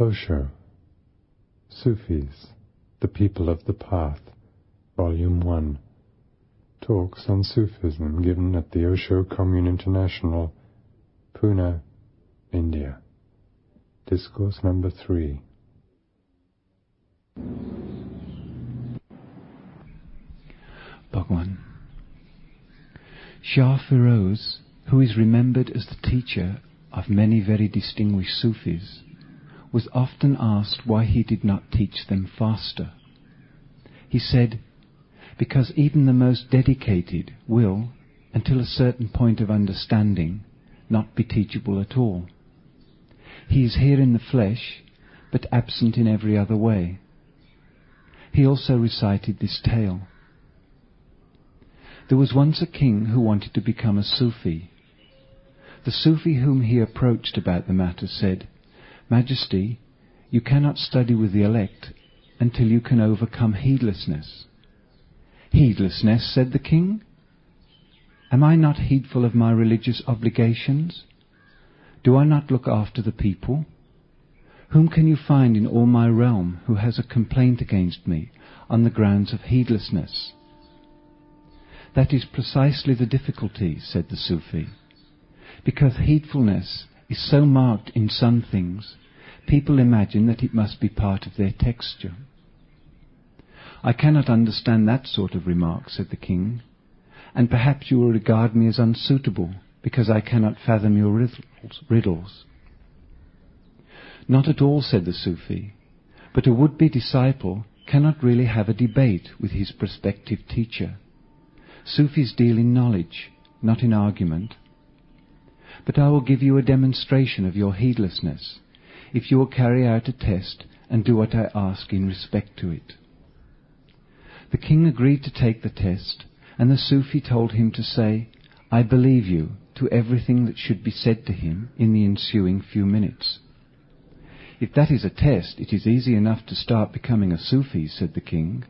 Osho, Sufis, The People of the Path, Volume 1. Talks on Sufism given at the Osho Commune International, Pune, India. Discourse number 3. Bhagwan. Shah Feroz, who is remembered as the teacher of many very distinguished Sufis, was often asked why he did not teach them faster. He said, because even the most dedicated will, until a certain point of understanding, not be teachable at all. He is here in the flesh, but absent in every other way. He also recited this tale. There was once a king who wanted to become a Sufi. The Sufi whom he approached about the matter said, Majesty, you cannot study with the elect until you can overcome heedlessness. Heedlessness, said the king? Am I not heedful of my religious obligations? Do I not look after the people? Whom can you find in all my realm who has a complaint against me on the grounds of heedlessness? That is precisely the difficulty, said the Sufi. Because heedfulness is so marked in some things, people imagine that it must be part of their texture. I cannot understand that sort of remark, said the king, and perhaps you will regard me as unsuitable because I cannot fathom your riddles. Not at all, said the Sufi, but a would-be disciple cannot really have a debate with his prospective teacher. Sufis deal in knowledge, not in argument. But I will give you a demonstration of your heedlessness, if you will carry out a test and do what I ask in respect to it. The king agreed to take the test, and the Sufi told him to say, I believe you, to everything that should be said to him in the ensuing few minutes. If that is a test, it is easy enough to start becoming a Sufi, said the king.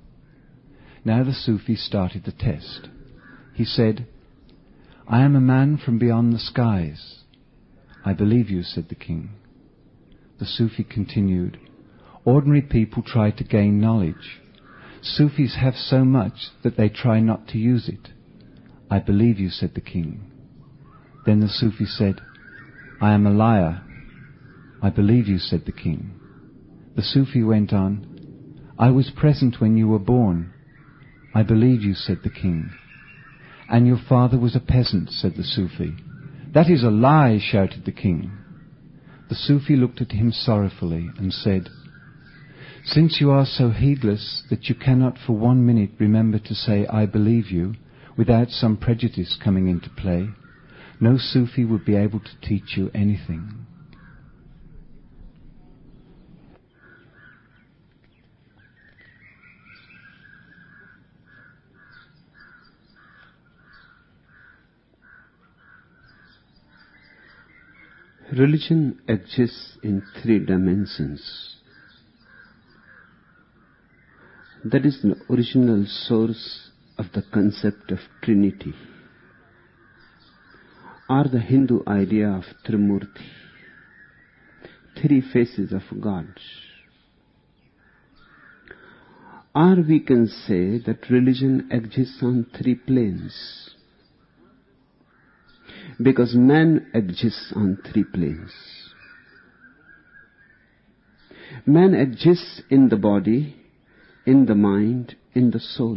Now the Sufi started the test. He said, I am a man from beyond the skies. I believe you, said the king. The Sufi continued, ordinary people try to gain knowledge. Sufis have so much that they try not to use it. I believe you, said the king. Then the Sufi said, I am a liar. I believe you, said the king. The Sufi went on, I was present when you were born. I believe you, said the king. And your father was a peasant, said the Sufi. That is a lie, shouted the king. The Sufi looked at him sorrowfully and said, since you are so heedless that you cannot for 1 minute remember to say, I believe you, without some prejudice coming into play, no Sufi would be able to teach you anything. Religion exists in 3 dimensions. That is the original source of the concept of Trinity, or the Hindu idea of Trimurti, 3 faces of God. Or we can say that religion exists on 3 planes, because man exists on 3 planes. Man exists in the body, in the mind, in the soul.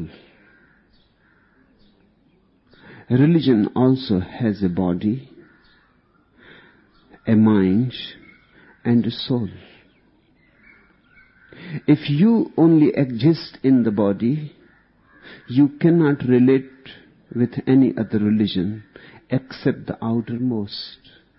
Religion also has a body, a mind, and a soul. If you only exist in the body, you cannot relate with any other religion except the outermost.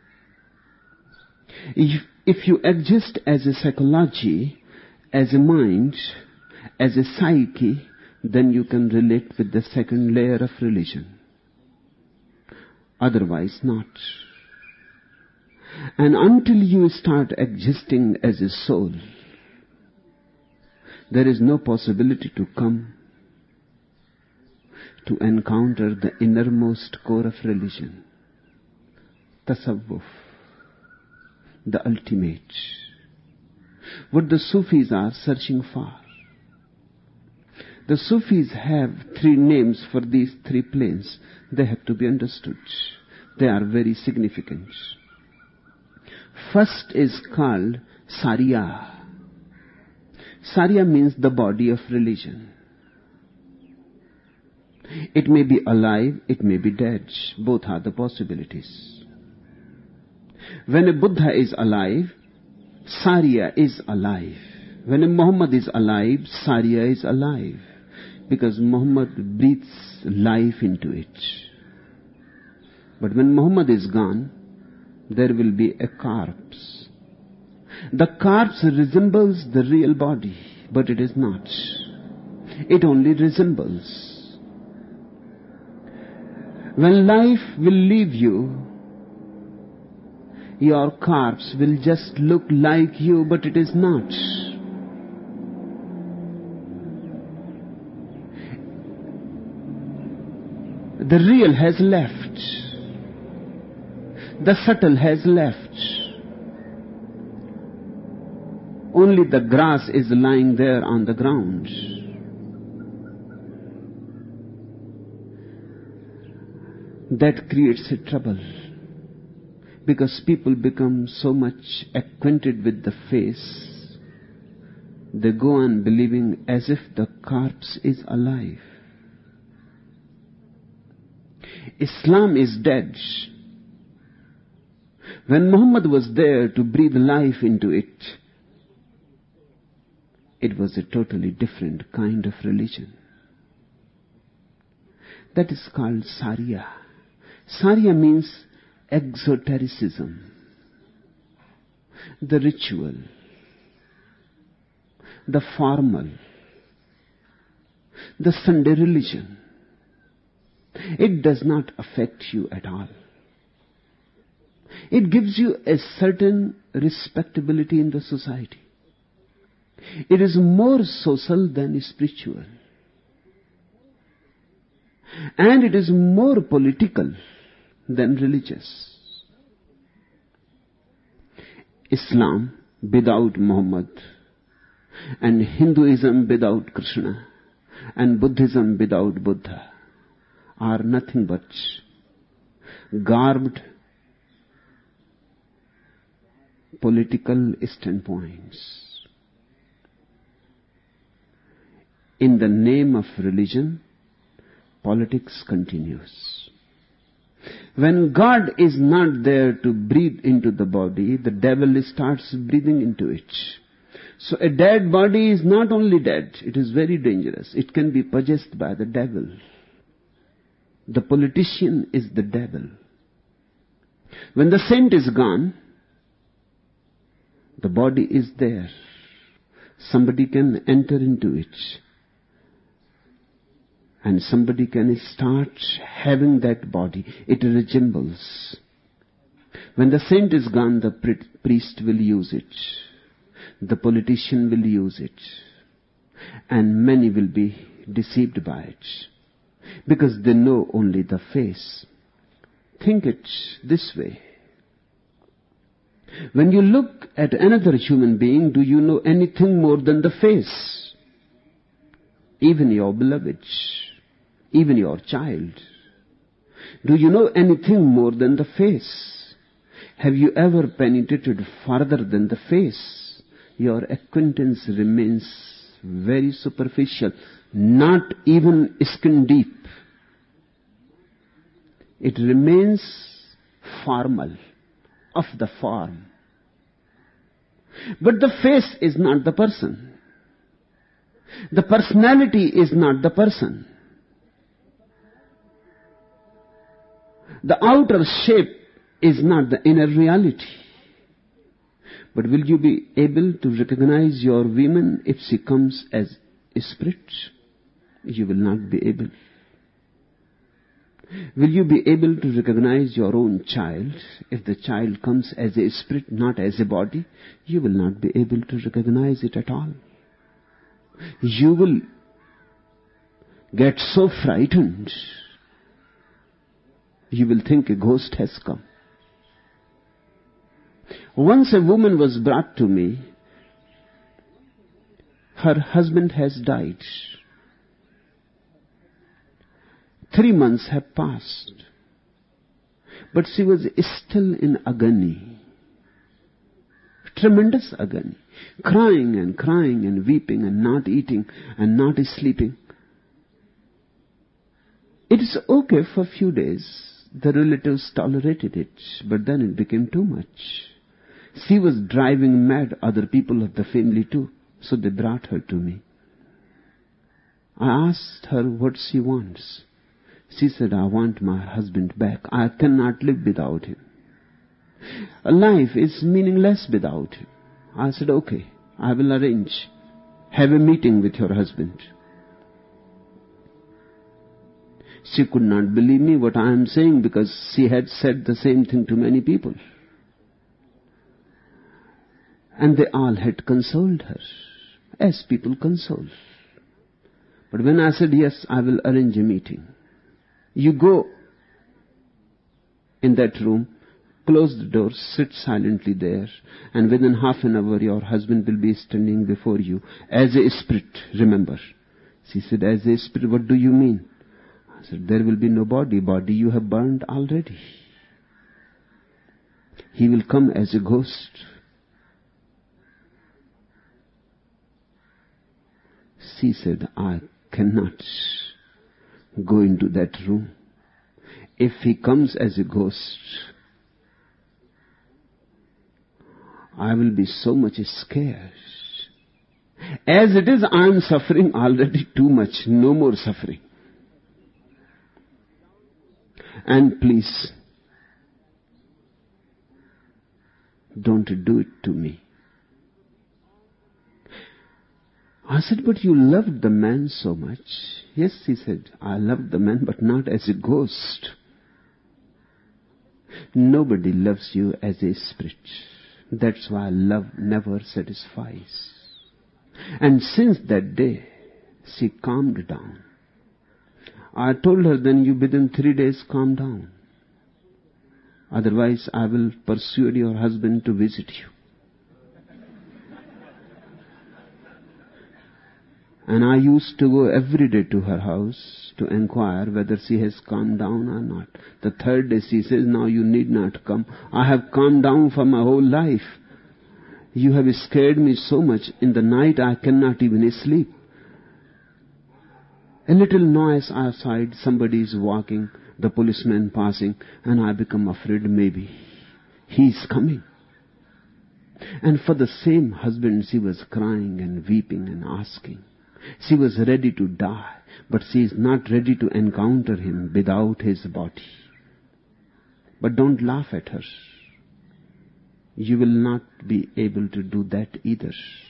If you exist as a psychology, as a mind, as a psyche, then you can relate with the second layer of religion. Otherwise not. And until you start existing as a soul, there is no possibility to come to encounter the innermost core of religion, tasawwuf, the ultimate. what the Sufis are searching for. The Sufis have 3 names for these 3 planes. They have to be understood. They are very significant. First is called Sariya. Sariya means the body of religion. It may be alive, it may be dead. Both are the possibilities. When a Buddha is alive, Sariya is alive. When a Muhammad is alive, Sariya is alive. Because Muhammad breathes life into it. But when Muhammad is gone, there will be a corpse. The corpse resembles the real body, but it is not. It only resembles. When life will leave you, your corpse will just look like you, but it is not. The real has left. The subtle has left. Only the grass is lying there on the ground. That creates a trouble. Because people become so much acquainted with the face, they go on believing as if the corpse is alive. Islam is dead. When Muhammad was there to breathe life into it, it was a totally different kind of religion. That is called Sariya. Sariya means exotericism, the ritual, the formal, the Sunday religion. It does not affect you at all. It gives you a certain respectability in the society. It is more social than spiritual. And it is more political than religious. Islam without Muhammad, and Hinduism without Krishna, and Buddhism without Buddha are nothing but garbed political standpoints. In the name of religion, politics continues. When God is not there to breathe into the body, the devil starts breathing into it. So a dead body is not only dead, it is very dangerous. It can be possessed by the devil. The politician is the devil. When the saint is gone, the body is there. Somebody can enter into it. And somebody can start having that body. It resembles. When the saint is gone, the priest will use it. The politician will use it. And many will be deceived by it. Because they know only the face. Think it this way. When you look at another human being, do you know anything more than the face? Even your beloved, even your child. Do you know anything more than the face? Have you ever penetrated further than the face? Your acquaintance remains very superficial, not even skin deep. It remains formal, of the form. But the face is not the person. The personality is not the person. The outer shape is not the inner reality. But will you be able to recognize your woman if she comes as a spirit? You will not be able. Will you be able to recognize your own child if the child comes as a spirit, not as a body? You will not be able to recognize it at all. You will get so frightened. You will think a ghost has come. Once a woman was brought to me Her husband has died. 3 months have passed. But she was still in agony. Tremendous agony. Crying and weeping and not eating and not sleeping. It is okay for a few days. The relatives tolerated it, but then it became too much. She was driving mad other people of the family too, so they brought her to me. I asked her what she wants. She said, I want my husband back. I cannot live without him. Life is meaningless without him. I said, okay, I will arrange. Have a meeting with your husband. She could not believe me what I am saying because she had said the same thing to many people. And they all had consoled her, as people console. But when I said, yes, I will arrange a meeting. You go in that room, close the door, sit silently there, and within half an hour your husband will be standing before you as a spirit, remember. She said, as a spirit, what do you mean? I said, there will be no body. Body you have burned already. He will come as a ghost. She said, I cannot go into that room. If he comes as a ghost, I will be so much scared. As it is, I am suffering already too much. No more suffering. And please, don't do it to me. I said, but you loved the man so much. Yes, he said, I loved the man, but not as a ghost. Nobody loves you as a spirit. That's why love never satisfies. And since that day, she calmed down. I told her, then you within 3 days calm down. Otherwise, I will persuade your husband to visit you. And I used to go every day to her house to inquire whether she has calmed down or not. The 3rd day she says, now you need not come. I have calmed down for my whole life. You have scared me so much. In the night I cannot even sleep. A little noise outside, somebody is walking, the policeman passing, and I become afraid maybe he is coming. And for the same husband she was crying and weeping and asking. She was ready to die, but she is not ready to encounter him without his body. But don't laugh at her. You will not be able to do that either.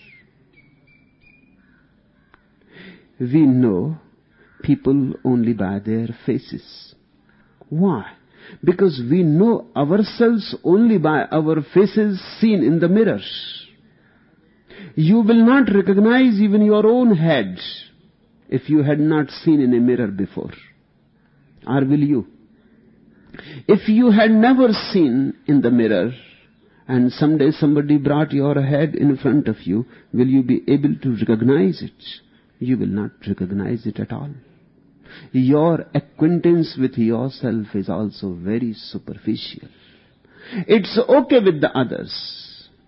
We know people only by their faces. Why? Because we know ourselves only by our faces seen in the mirrors. You will not recognize even your own head if you had not seen in a mirror before. Or will you? If you had never seen in the mirror and someday somebody brought your head in front of you, will you be able to recognize it? You will not recognize it at all. Your acquaintance with yourself is also very superficial. It's okay with the others.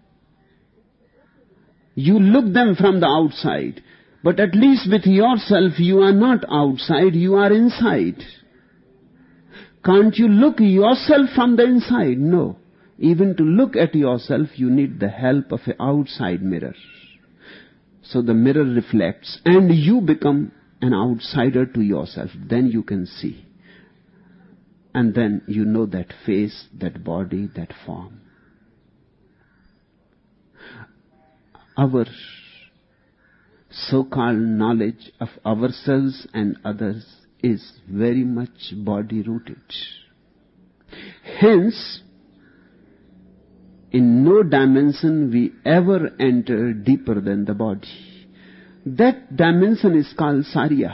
You look them from the outside, but at least with yourself you are not outside, you are inside. Can't you look yourself from the inside? No. Even to look at yourself, you need the help of an outside mirror. So the mirror reflects, and you become an outsider to yourself. Then you can see. And then you know that face, that body, that form. Our so-called knowledge of ourselves and others is very much body-rooted. Hence, in no dimension we ever enter deeper than the body. That dimension is called Sarya.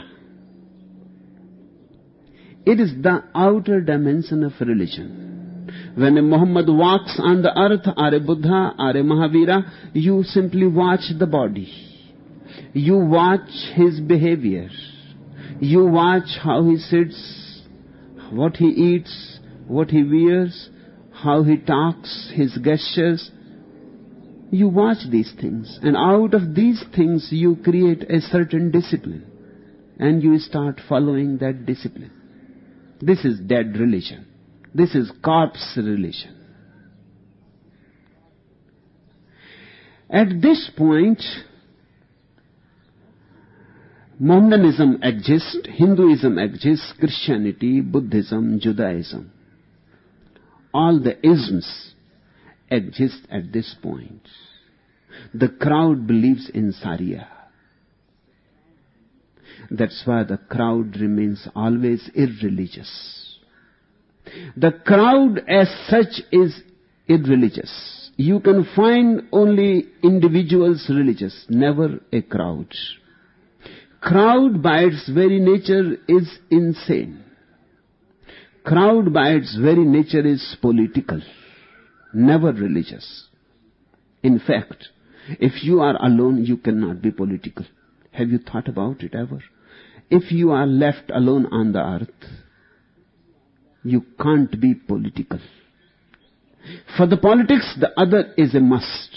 It is the outer dimension of religion. When a Muhammad walks on the earth, or a Buddha, or a Mahavira, you simply watch the body. You watch his behavior. You watch how he sits, what he eats, what he wears, how he talks, his gestures. You watch these things, and out of these things you create a certain discipline, and you start following that discipline. This is dead religion. This is corpse religion. At this point, Mohammedanism exists, Hinduism exists, Christianity, Buddhism, Judaism. All the isms exist at this point. The crowd believes in Sharia. That's why the crowd remains always irreligious. The crowd as such is irreligious. You can find only individuals religious, never a crowd. Crowd by its very nature is insane. Crowd by its very nature is political, never religious. In fact, if you are alone, you cannot be political. Have you thought about it ever? If you are left alone on the earth, you can't be political. For the politics, the other is a must.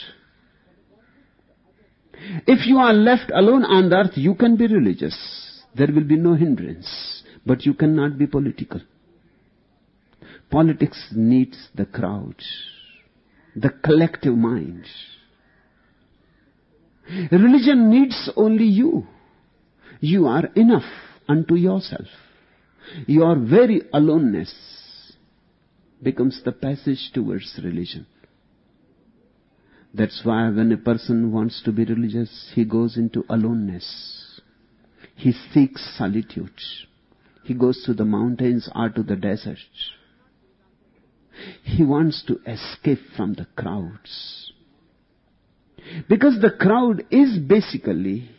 If you are left alone on the earth, you can be religious. There will be no hindrance. But you cannot be political. Politics needs the crowd, the collective mind. Religion needs only you. You are enough unto yourself. Your very aloneness becomes the passage towards religion. That's why when a person wants to be religious, he goes into aloneness. He seeks solitude. He goes to the mountains or to the desert. He wants to escape from the crowds. Because the crowd is basically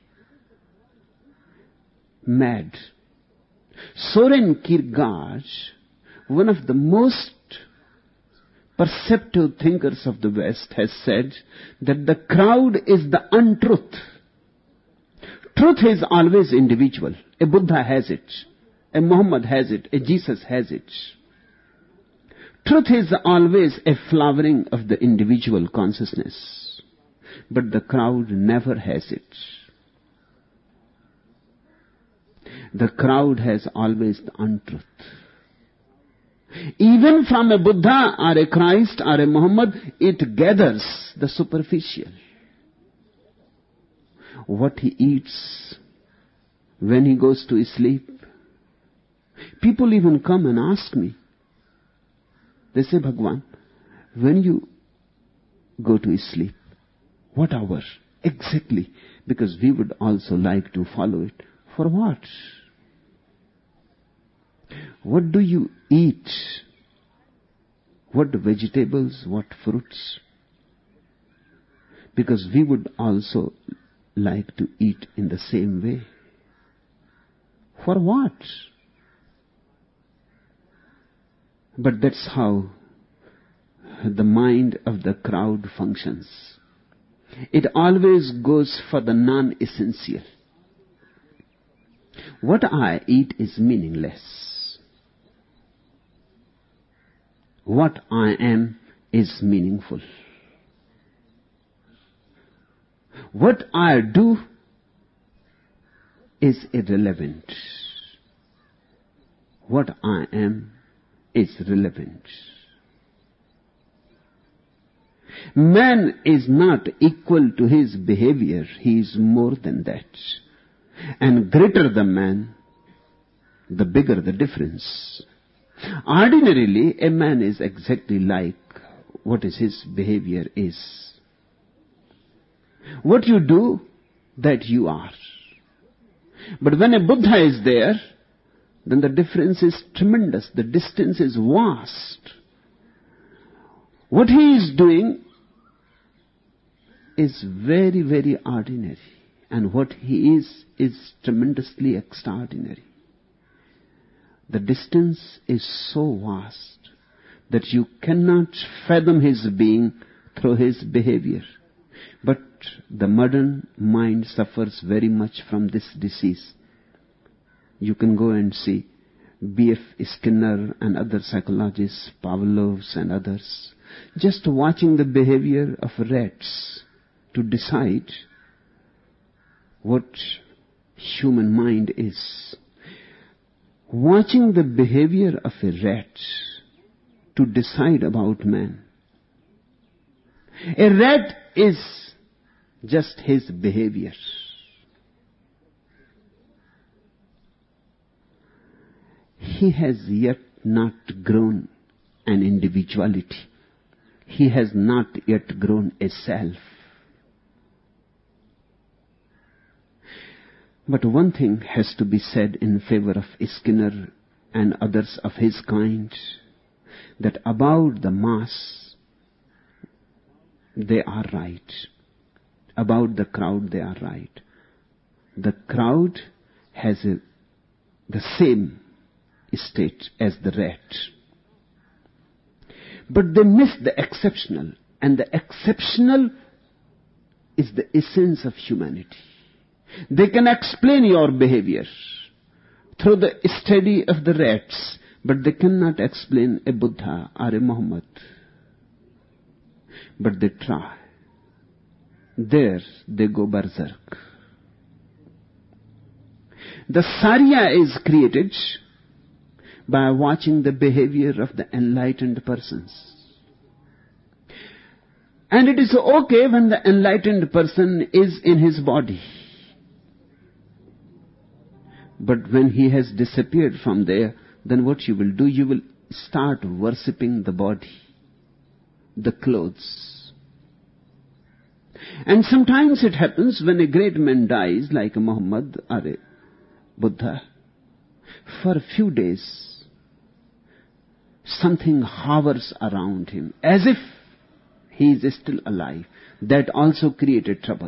mad. Soren Kierkegaard, one of the most perceptive thinkers of the West, has said that the crowd is the untruth. Truth is always individual. A Buddha has it. A Muhammad has it. A Jesus has it. Truth is always a flowering of the individual consciousness. But the crowd never has it. The crowd has always the untruth. Even from a Buddha or a Christ or a Muhammad, it gathers the superficial. What he eats, when he goes to sleep. People even come and ask me. They say, Bhagwan, when you go to sleep, what hour exactly? Because we would also like to follow it. For what? What do you eat? What vegetables, what fruits? Because we would also like to eat in the same way. For what? But that's how the mind of the crowd functions. It always goes for the non-essential. What I eat is meaningless. What I am is meaningful. What I do is irrelevant. What I am is relevant. Man is not equal to his behavior. He is more than that. And greater the man, the bigger the difference. Ordinarily, a man is exactly like what is his behavior is. What you do, that you are. But when a Buddha is there, then the difference is tremendous. The distance is vast. What he is doing is very, very ordinary. And what he is tremendously extraordinary. The distance is so vast that you cannot fathom his being through his behavior. But the modern mind suffers very much from this disease. You can go and see B.F. Skinner and other psychologists, Pavlovs and others, just watching the behavior of rats to decide what human mind is. Watching the behavior of a rat to decide about man. A rat is just his behavior. He has yet not grown an individuality. He has not yet grown a self. But one thing has to be said in favor of Skinner and others of his kind, that about the mass, they are right. About the crowd, they are right. The crowd has the same state as the rat. But they miss the exceptional, and the exceptional is the essence of humanity. They can explain your behavior through the study of the rats, but they cannot explain a Buddha or a Muhammad. But they try. There they go berserk. The Sarya is created by watching the behavior of the enlightened persons. And it is okay when the enlightened person is in his body. But when he has disappeared from there, then what you will do? You will start worshipping the body, the clothes. And sometimes it happens when a great man dies, like a Muhammad or a Buddha, for a few days, something hovers around him, as if he is still alive. That also creates a trouble.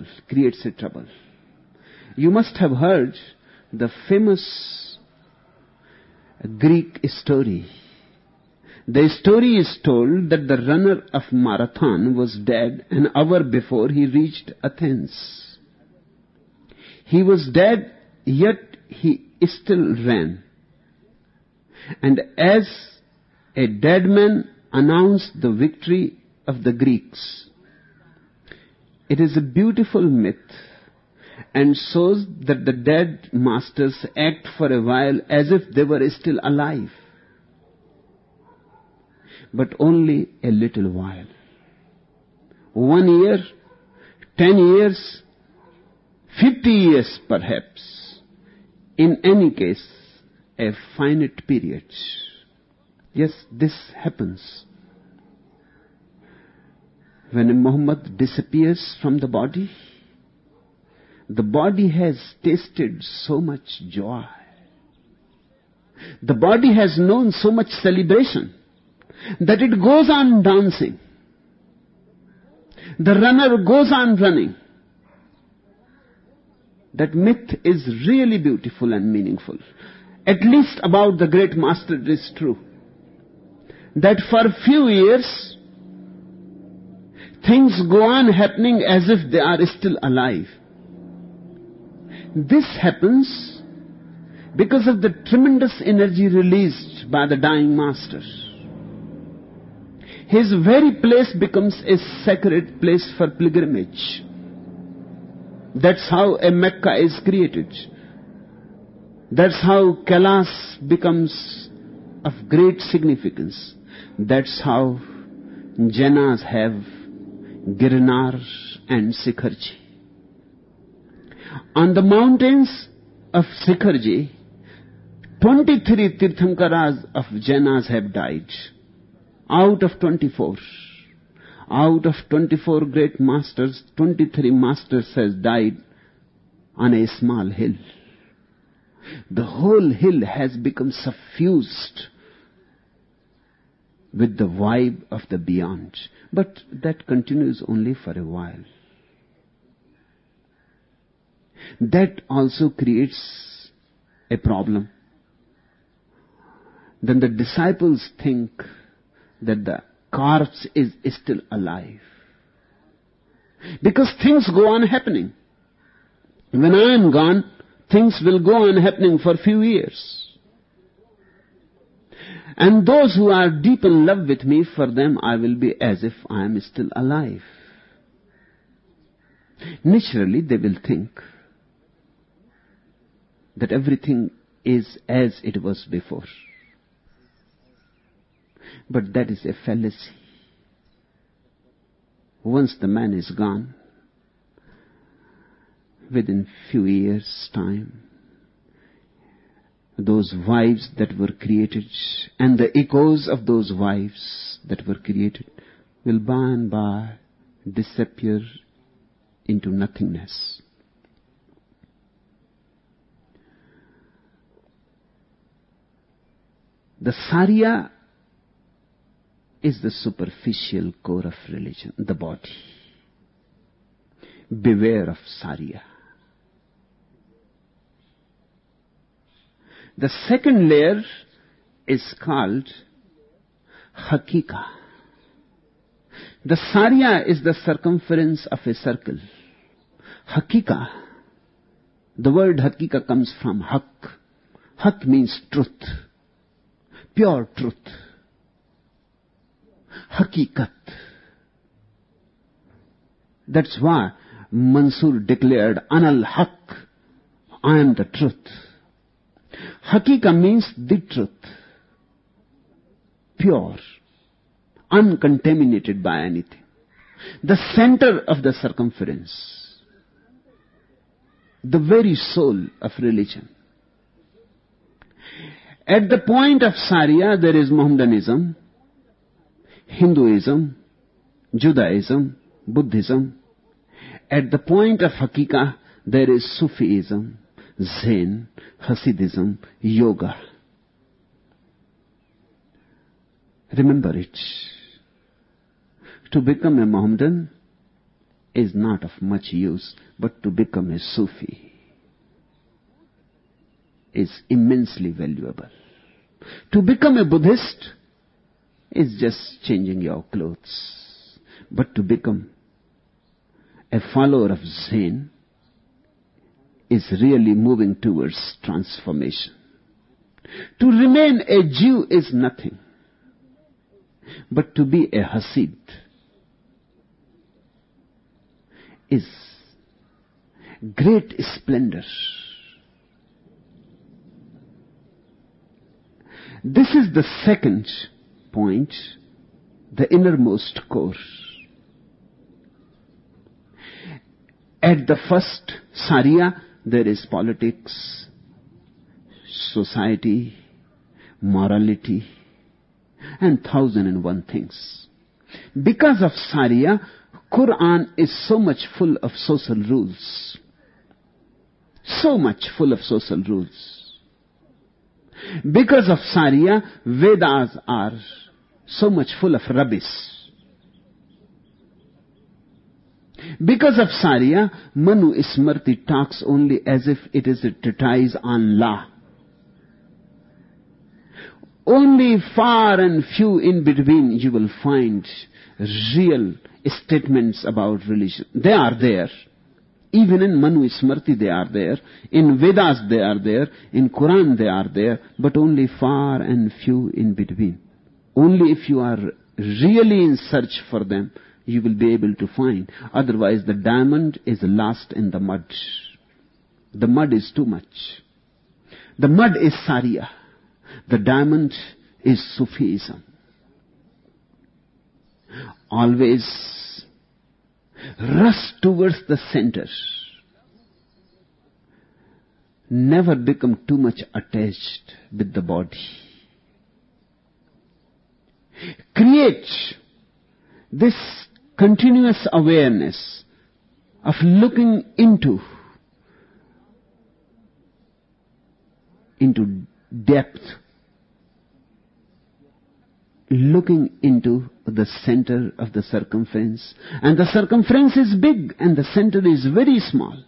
You must have heard the famous Greek story. The story is told that the runner of marathon was dead an hour before he reached Athens. He was dead, yet he still ran. And as a dead man announced the victory of the Greeks, it is a beautiful myth and shows that the dead masters act for a while as if they were still alive. But only a little while. 1 year, 10 years, 50 years perhaps. In any case, a finite period. Yes, this happens. When a Muhammad disappears from the body has tasted so much joy. The body has known so much celebration that it goes on dancing. The runner goes on running. That myth is really beautiful and meaningful. At least about the great master it is true. That for a few years, things go on happening as if they are still alive. This happens because of the tremendous energy released by the dying master. His very place becomes a sacred place for pilgrimage. That's how a Mecca is created. That's how Kailash becomes of great significance. That's how Jainas have Girinar and Sikharji. On the mountains of Sikharji, 23 Tirthankaras of Jainas have died. Out of 24. Out of 24 great masters, 23 masters has died on a small hill. The whole hill has become suffused with the vibe of the beyond. But that continues only for a while. That also creates a problem. Then the disciples think that the corpse is still alive. Because things go on happening. When I am gone, things will go on happening for a few years. And those who are deep in love with me, for them I will be as if I am still alive. Naturally, they will think that everything is as it was before. But that is a fallacy. Once the man is gone, within few years' time, those wives that were created and the echoes of those wives that were created will by and by disappear into nothingness. The Sarya is the superficial core of religion, the body. Beware of Sarya. The second layer is called Hakika. The Sarya is the circumference of a circle. Hakika, the word Hakika comes from Hak. Hak means truth, pure truth. Hakikat. That's why Mansur declared, Anal Haq, I am the truth. Hakika means the truth, pure, uncontaminated by anything. The center of the circumference, the very soul of religion. At the point of Sarya, there is Mohammedanism, Hinduism, Judaism, Buddhism. At the point of Hakika, there is Sufism, Zen, Hasidism, Yoga. Remember it. To become a Mohammedan is not of much use, but to become a Sufi is immensely valuable. To become a Buddhist is just changing your clothes. But to become a follower of Zen is really moving towards transformation. To remain a Jew is nothing. But to be a Hasid is great splendor. This is the second point, the innermost core. At the first Sarya, there is politics, society, morality, and 1,001 things. Because of Sarya, Quran is so much full of social rules. So much full of social rules. Because of Sarya, Vedas are so much full of rubbish. Because of Sarya, Manu Smriti talks only as if it is a treatise on law. Only far and few in between you will find real statements about religion. They are there. Even in Manu Smriti they are there. In Vedas they are there. In Quran they are there. But only far and few in between. Only if you are really in search for them, you will be able to find. Otherwise the diamond is lost in the mud. The mud is too much. The mud is Sarya. The diamond is Sufism. Always rush towards the center. Never become too much attached with the body. Create this continuous awareness of looking into depth, looking into the center of the circumference. And the circumference is big and the center is very small.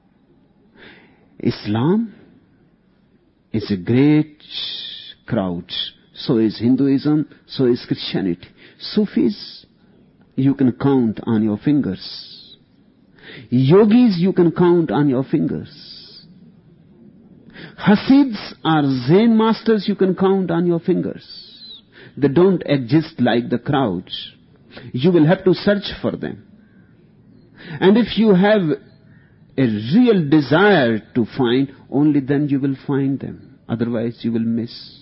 Islam is a great crowd. So is Hinduism, so is Christianity. Sufis, you can count on your fingers. Yogis you can count on your fingers. Hasids or Zen masters you can count on your fingers. They don't exist like the crowds. You will have to search for them. And if you have a real desire to find, only then you will find them. Otherwise you will miss.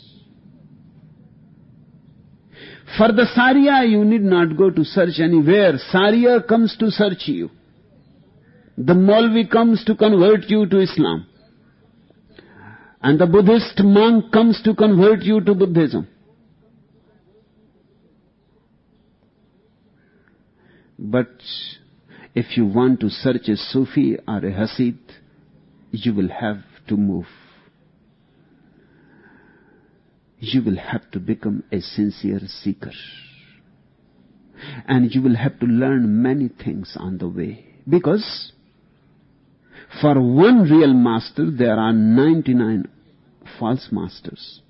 For the Sariya, you need not go to search anywhere. Sariya comes to search you. The Maulvi comes to convert you to Islam. And the Buddhist monk comes to convert you to Buddhism. But if you want to search a Sufi or a Hasid, you will have to move. You will have to become a sincere seeker. And you will have to learn many things on the way. Because for one real master, there are 99 false masters.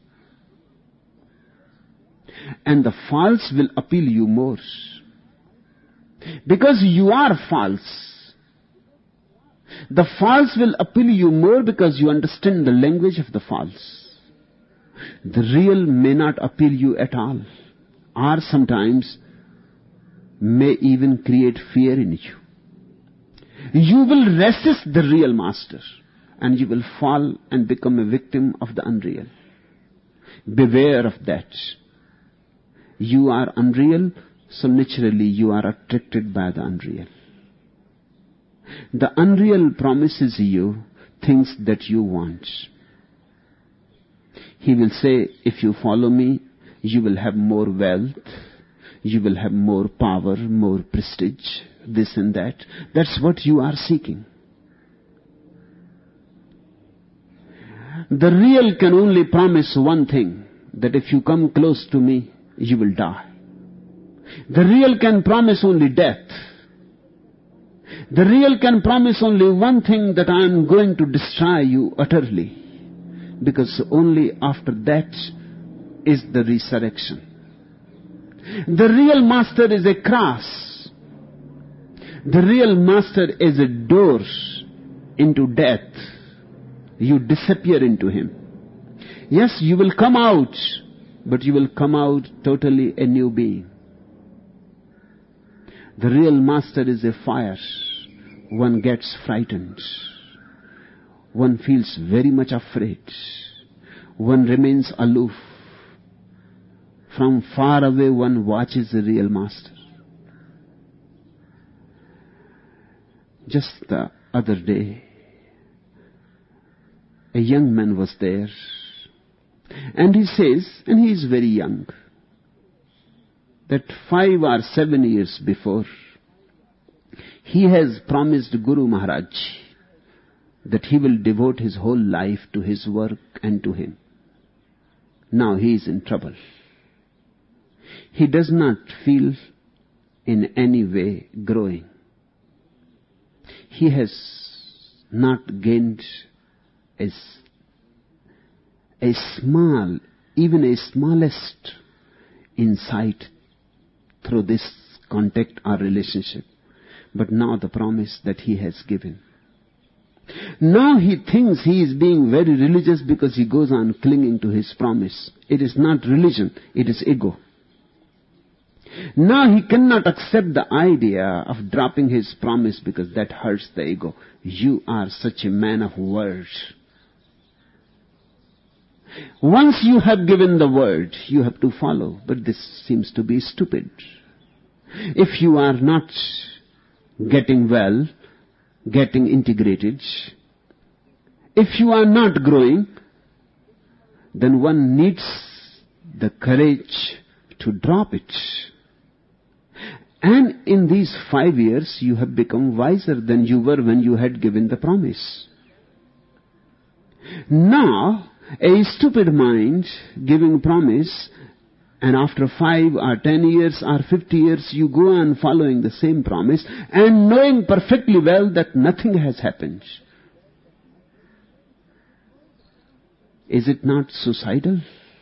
And the false will appeal you more. Because you are false. The false will appeal you more because you understand the language of the false. The real may not appeal you at all, or sometimes may even create fear in you. You will resist the real master, and you will fall and become a victim of the unreal. Beware of that. You are unreal, so naturally you are attracted by the unreal. The unreal promises you things that you want. He will say, if you follow me, you will have more wealth, you will have more power, more prestige, this and that. That's what you are seeking. The real can only promise one thing, that if you come close to me, you will die. The real can promise only death. The real can promise only one thing, that I am going to destroy you utterly. Because only after that is the resurrection. The real master is a cross. The real master is a door into death. You disappear into him. Yes, you will come out, but you will come out totally a new being. The real master is a fire. One gets frightened. One feels very much afraid. One remains aloof. From far away one watches the real master. Just the other day, a young man was there, and he says, and he is very young, that 5 or 7 years before, he has promised Guru Maharaj that he will devote his whole life to his work and to him. Now he is in trouble. He does not feel in any way growing. He has not gained a small, even a smallest insight through this contact or relationship. But now the promise that he has given. Now he thinks he is being very religious because he goes on clinging to his promise. It is not religion, it is ego. Now he cannot accept the idea of dropping his promise because that hurts the ego. You are such a man of words. Once you have given the word, you have to follow. But this seems to be stupid. If you are not getting well, getting integrated, if you are not growing, then one needs the courage to drop it. And in these 5 years, you have become wiser than you were when you had given the promise. Now, a stupid mind giving promise, and after 5 or 10 years or 50 years, you go on following the same promise and knowing perfectly well that nothing has happened. Is it not suicidal?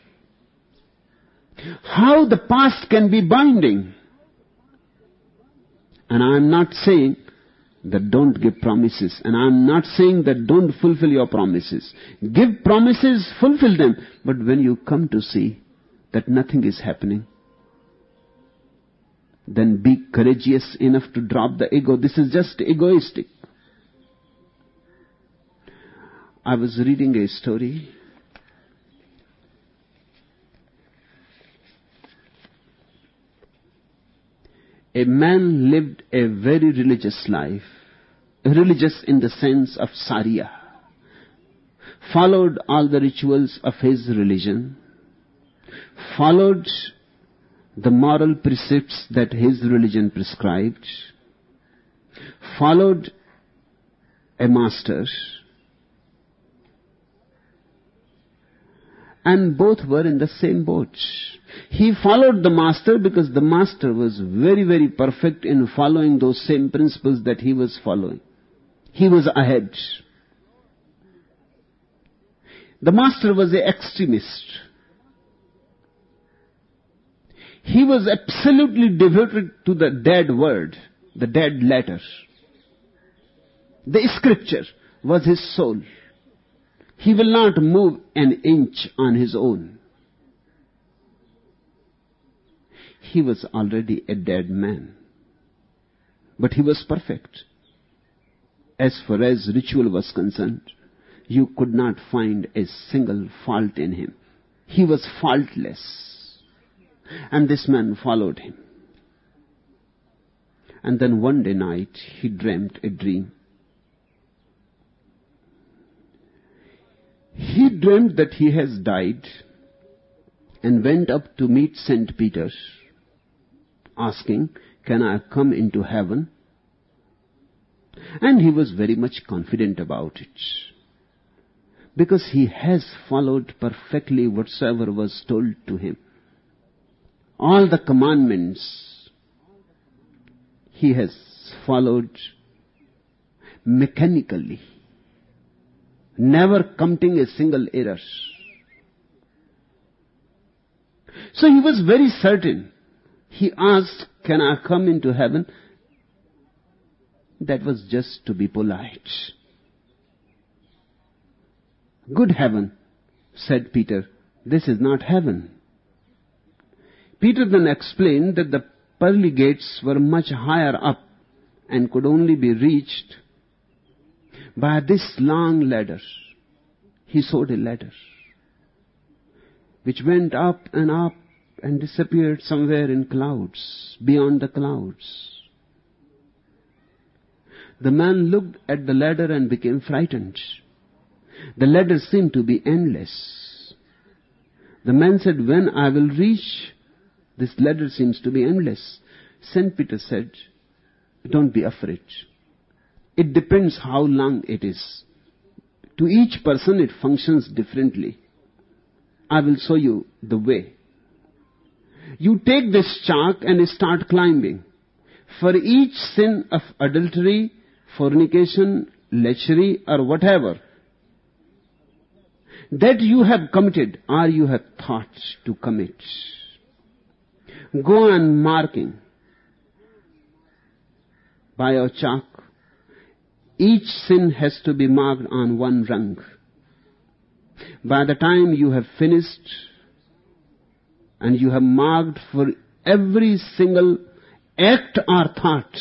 How the past can be binding? And I am not saying that don't give promises. And I'm not saying that don't fulfill your promises. Give promises, fulfill them. But when you come to see that nothing is happening, then be courageous enough to drop the ego. This is just egoistic. I was reading a story. A man lived a very religious life, religious in the sense of Sharia, followed all the rituals of his religion, followed the moral precepts that his religion prescribed, followed a master, and both were in the same boat. He followed the master because the master was very, very perfect in following those same principles that he was following. He was ahead. The master was an extremist. He was absolutely devoted to the dead word, the dead letter. The scripture was his soul. He will not move an inch on his own. He was already a dead man. But he was perfect. As far as ritual was concerned, you could not find a single fault in him. He was faultless. And this man followed him. And then one day night, he dreamt a dream. He dreamt that he has died and went up to meet St. Peter, asking, "Can I come into heaven?" And he was very much confident about it, because he has followed perfectly whatsoever was told to him. All the commandments he has followed mechanically, never committing a single error. So he was very certain. He asked, "Can I come into heaven?" That was just to be polite. "Good heaven," said Peter. "This is not heaven." Peter then explained that the pearly gates were much higher up and could only be reached by this long ladder. He showed a ladder which went up and disappeared somewhere in clouds, beyond the clouds. The man looked at the ladder and became frightened. The ladder seemed to be endless. The man said, "When I will reach, this ladder seems to be endless." St. Peter said, "Don't be afraid. It depends how long it is. To each person it functions differently. I will show you the way. You take this chalk and start climbing. For each sin of adultery, fornication, lechery, or whatever that you have committed or you have thought to commit, go on marking by your chalk. Each sin has to be marked on one rung. By the time you have finished and you have marked for every single act or thought,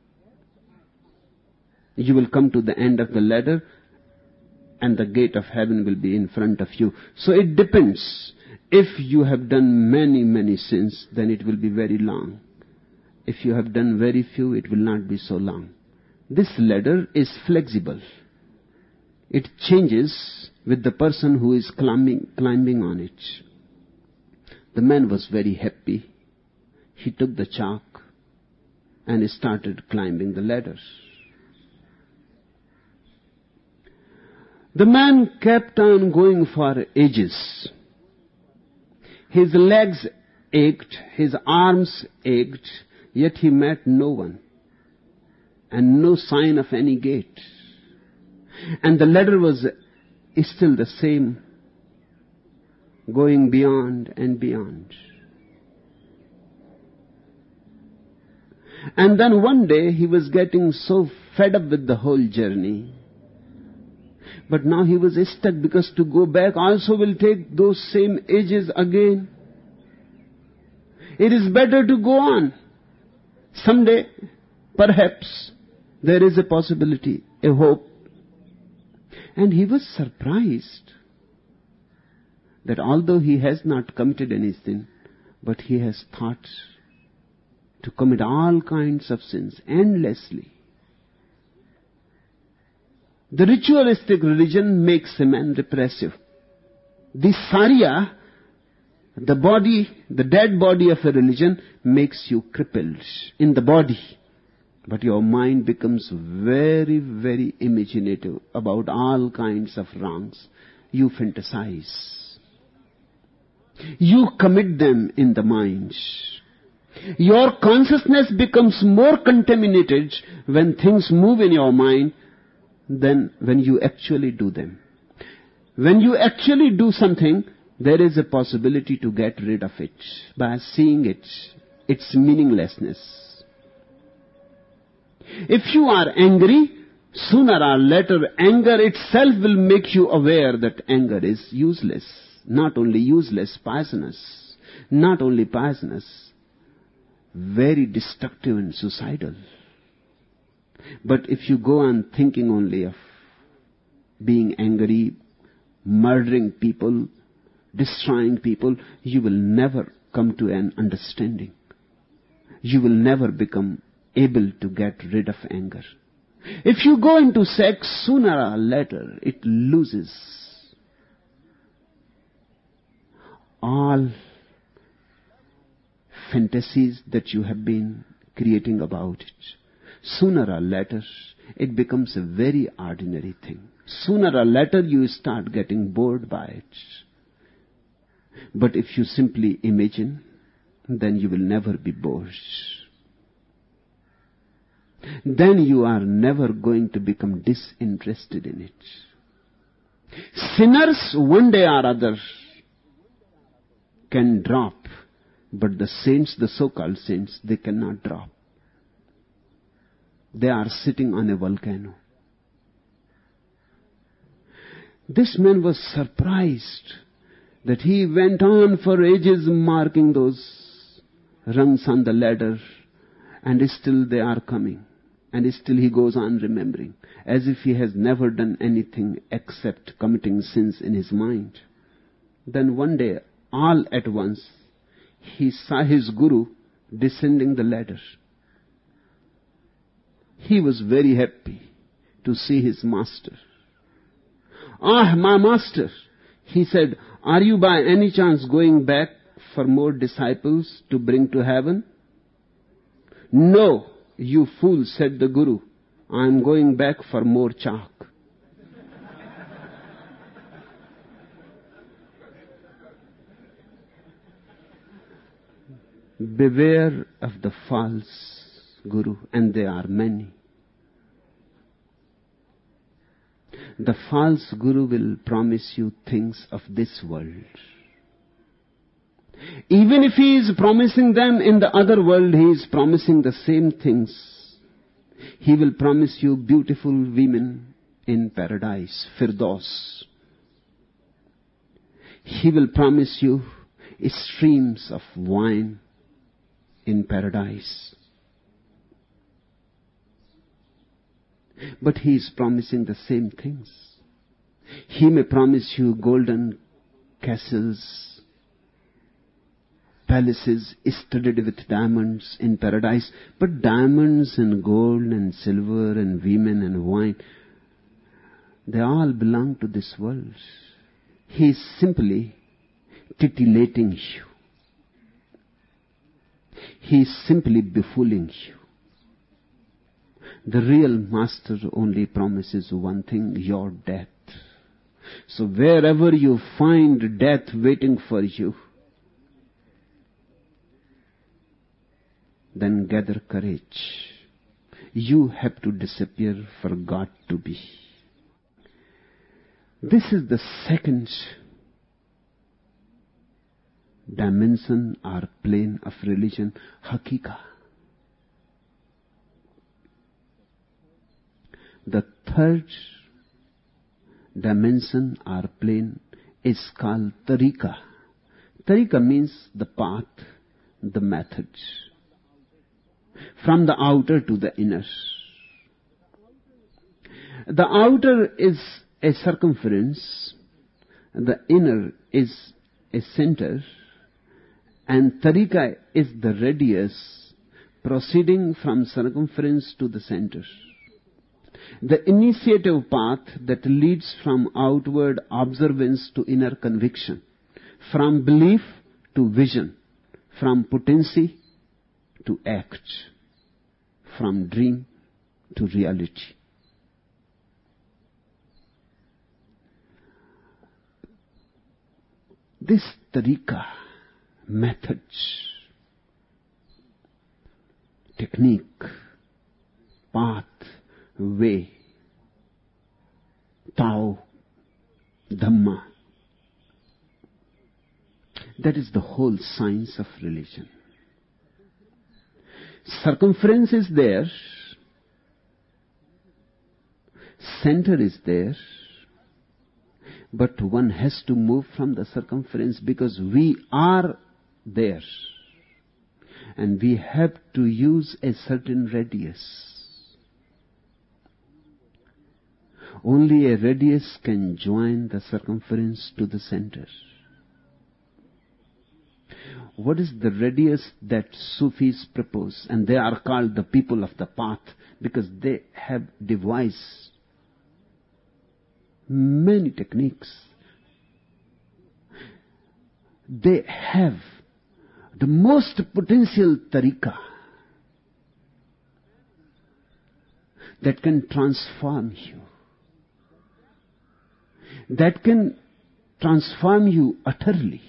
you will come to the end of the ladder and the gate of heaven will be in front of you." So it depends. If you have done many, many sins, then it will be very long. If you have done very few, it will not be so long. This ladder is flexible. It changes with the person who is climbing on it. The man was very happy. He took the chalk and started climbing the ladder. The man kept on going for ages. His legs ached, his arms ached, yet he met no one and no sign of any gate. And the ladder was still the same, going beyond and beyond. And then one day he was getting so fed up with the whole journey. But now he was stuck because to go back also will take those same ages again. It is better to go on. Someday, perhaps, there is a possibility, a hope. And he was surprised that although he has not committed any sin, but he has thought to commit all kinds of sins endlessly. The ritualistic religion makes a man repressive. The Sarya, the body, the dead body of a religion, makes you crippled in the body. But your mind becomes very, very imaginative about all kinds of wrongs. You fantasize. You commit them in the mind. Your consciousness becomes more contaminated when things move in your mind than when you actually do them. When you actually do something, there is a possibility to get rid of it by seeing it, its meaninglessness. If you are angry, sooner or later anger itself will make you aware that anger is useless. Not only useless, poisonous. Not only poisonous, very destructive and suicidal. But if you go on thinking only of being angry, murdering people, destroying people, you will never come to an understanding. You will never become able to get rid of anger. If you go into sex, sooner or later it loses all fantasies that you have been creating about it. Sooner or later, it becomes a very ordinary thing. Sooner or later, you start getting bored by it. But if you simply imagine, then you will never be bored. Then you are never going to become disinterested in it. Sinners, one day or other, can drop, but the saints, the so-called saints, they cannot drop. They are sitting on a volcano. This man was surprised that he went on for ages marking those rungs on the ladder, and still they are coming. And still he goes on remembering, as if he has never done anything except committing sins in his mind. Then one day, all at once, he saw his guru descending the ladder. He was very happy to see his master. "Ah, my master," he said, "are you by any chance going back for more disciples to bring to heaven?" "No, you fool," said the guru, "I am going back for more chalk." Beware of the false guru, and there are many. The false guru will promise you things of this world. Even if he is promising them in the other world, he is promising the same things. He will promise you beautiful women in paradise, Firdaus. He will promise you streams of wine in paradise. But he is promising the same things. He may promise you golden castles, palaces studded with diamonds in paradise, but diamonds and gold and silver and women and wine, they all belong to this world. He is simply titillating you. He is simply befooling you. The real master only promises one thing, your death. So wherever you find death waiting for you, then gather courage. You have to disappear for God to be. This is the second dimension or plane of religion, Hakika. The third dimension or plane is called Tariqa. Tariqa means the path, the method. From the outer to the inner. The outer is a circumference, the inner is a center, and Tariqa is the radius proceeding from circumference to the center. The initiative path that leads from outward observance to inner conviction, from belief to vision, from potency to act, from dream to reality. This tariqa, method, technique, path, way, Tao, Dhamma, that is the whole science of religion. Circumference is there, center is there, but one has to move from the circumference because we are there. And we have to use a certain radius. Only a radius can join the circumference to the center. What is the radius that Sufis propose? And they are called the people of the path because they have devised many techniques. They have the most potential tariqa that can transform you, that can transform you utterly.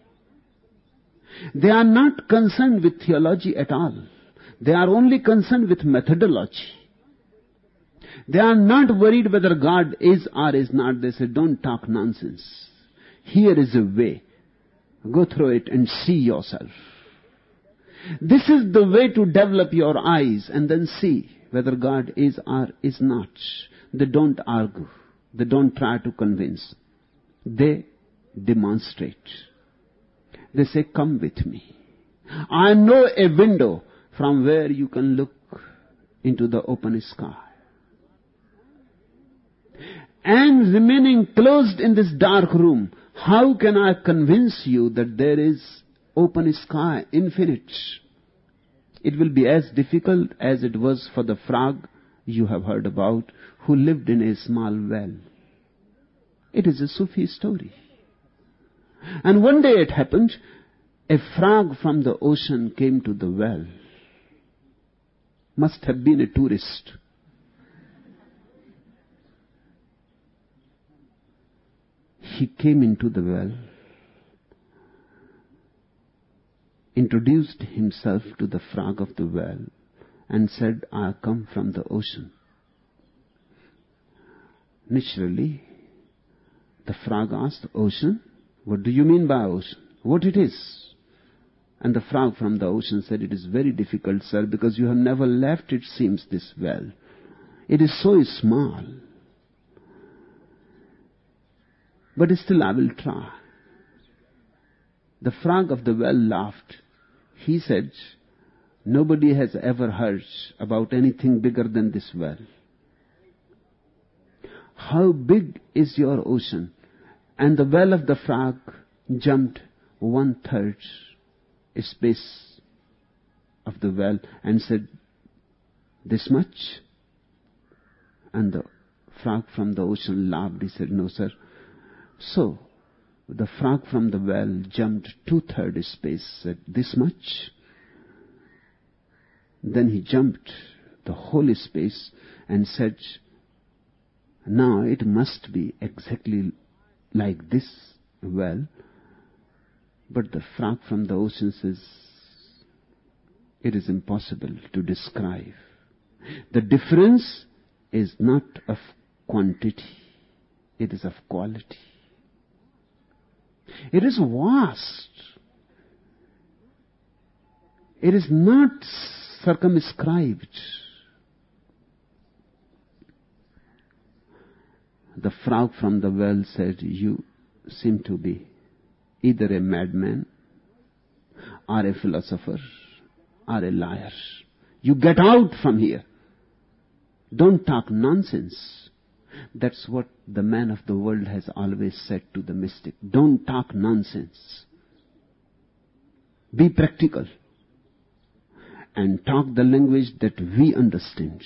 They are not concerned with theology at all. They are only concerned with methodology. They are not worried whether God is or is not. They say, don't talk nonsense. Here is a way. Go through it and see yourself. This is the way to develop your eyes and then see whether God is or is not. They don't argue. They don't try to convince. They demonstrate. They say, come with me. I know a window from where you can look into the open sky. And remaining closed in this dark room, how can I convince you that there is open sky, infinite? It will be as difficult as it was for the frog you have heard about, who lived in a small well. It is a Sufi story. And one day it happened, a frog from the ocean came to the well. Must have been a tourist. He came into the well, introduced himself to the frog of the well, and said, I come from the ocean. Naturally, the frog asked, ocean? What do you mean by ocean? What it is? And the frog from the ocean said, it is very difficult, sir, because you have never left, it seems, this well. It is so small. But still I will try. The frog of the well laughed. He said, nobody has ever heard about anything bigger than this well. How big is your ocean? And the well of the frog jumped 1/3 space of the well and said, this much? And the frog from the ocean laughed. He said, no, sir. So, the frog from the well jumped 2/3 space, said, this much? Then he jumped the whole space and said, now it must be exactly like this well. But the frog from the ocean says, it is impossible to describe. The difference is not of quantity, it is of quality. It is vast. It is not circumscribed. the frog from the well said, "You seem to be either a madman or a philosopher or a liar. You get out from here. Don't talk nonsense." That's what the man of the world has always said to the mystic. Don't talk nonsense. Be practical and talk the language that we understand.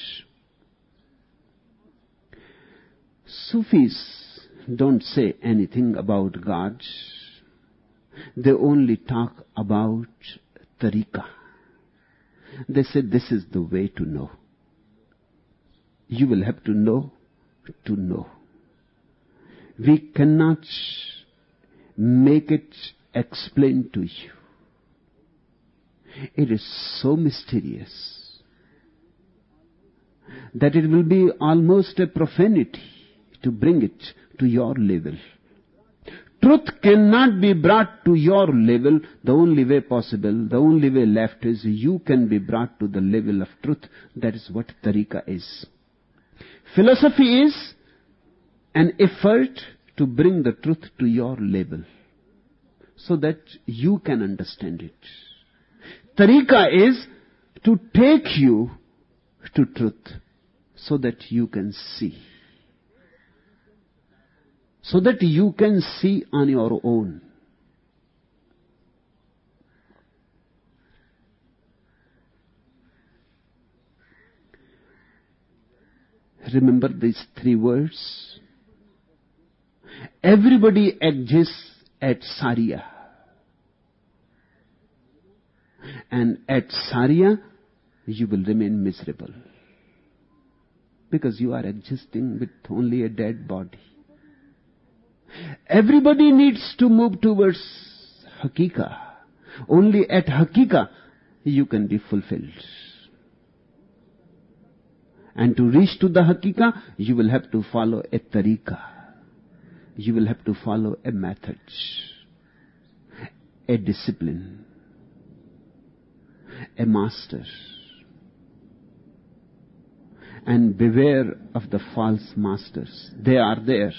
Sufis don't say anything about God. They only talk about tariqa. They say this is the way to know. You will have to know to know. We cannot make it explain to you. It is so mysterious that it will be almost a profanity to bring it to your level. Truth cannot be brought to your level. The only way possible, the only way left is you can be brought to the level of truth. That is what tariqa is. Philosophy is an effort to bring the truth to your level so that you can understand it. Tariqa is to take you to truth so that you can see. So that you can see on your own. Remember these 3 words. Everybody exists at Sariya. And at Sariya, you will remain miserable. Because you are existing with only a dead body. Everybody needs to move towards Hakika. Only at Hakika you can be fulfilled. And to reach to the Hakika, you will have to follow a tariqa. You will have to follow a method, a discipline, a master. And beware of the false masters. They are there.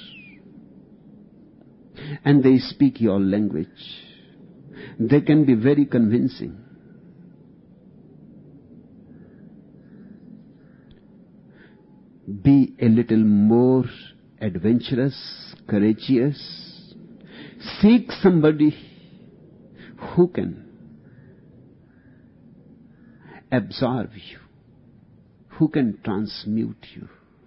And they speak your language. They can be very convincing. Be a little more adventurous, courageous. Seek somebody who can absorb you, who can transmute you,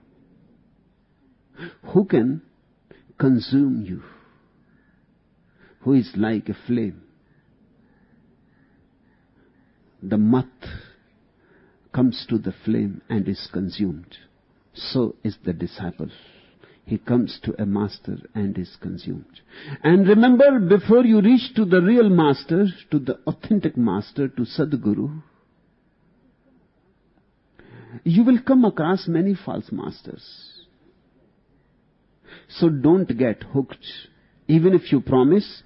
who can consume you, who is like a flame. The moth comes to the flame and is consumed. So is the disciple. He comes to a master and is consumed. And remember, before you reach to the real master, to the authentic master, to Sadguru, you will come across many false masters. So don't get hooked. Even if you promise,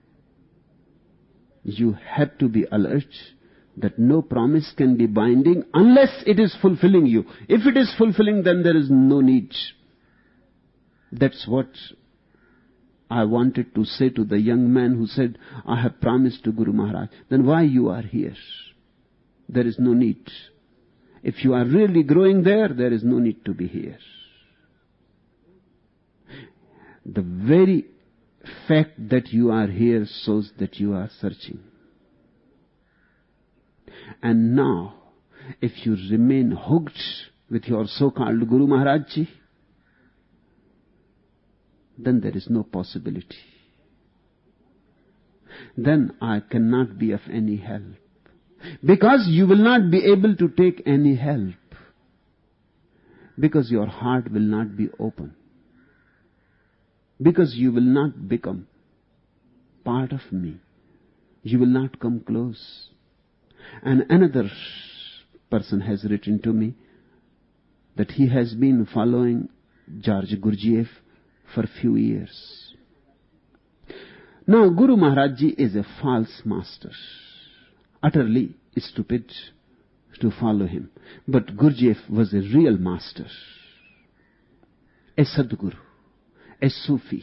you have to be alert that no promise can be binding unless it is fulfilling you. If it is fulfilling, then there is no need. That's what I wanted to say to the young man who said, "I have promised to Guru Maharaj." Then why you are here? There is no need. If you are really growing there is no need to be here. The very fact that you are here shows that you are searching. And now, if you remain hooked with your so-called Guru Maharaj Ji, then there is no possibility. Then I cannot be of any help. Because you will not be able to take any help. Because your heart will not be open. Because you will not become part of me. You will not come close. And another person has written to me that he has been following George Gurdjieff for a few years. Now, Guru Maharaj Ji is a false master. Utterly stupid to follow him. But Gurdjieff was a real master. A Sadguru. a Sufi.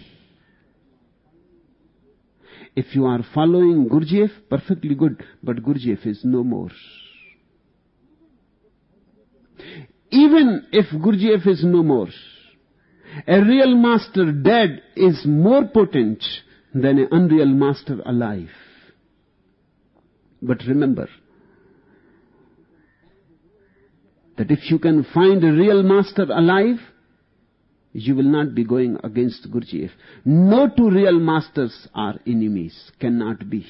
If you are following Gurdjieff, perfectly good, but Gurdjieff is no more. Even if Gurdjieff is no more, a real master dead is more potent than an unreal master alive. But remember that if you can find a real master alive, you will not be going against Gurdjieff. No two real masters are enemies. Cannot be.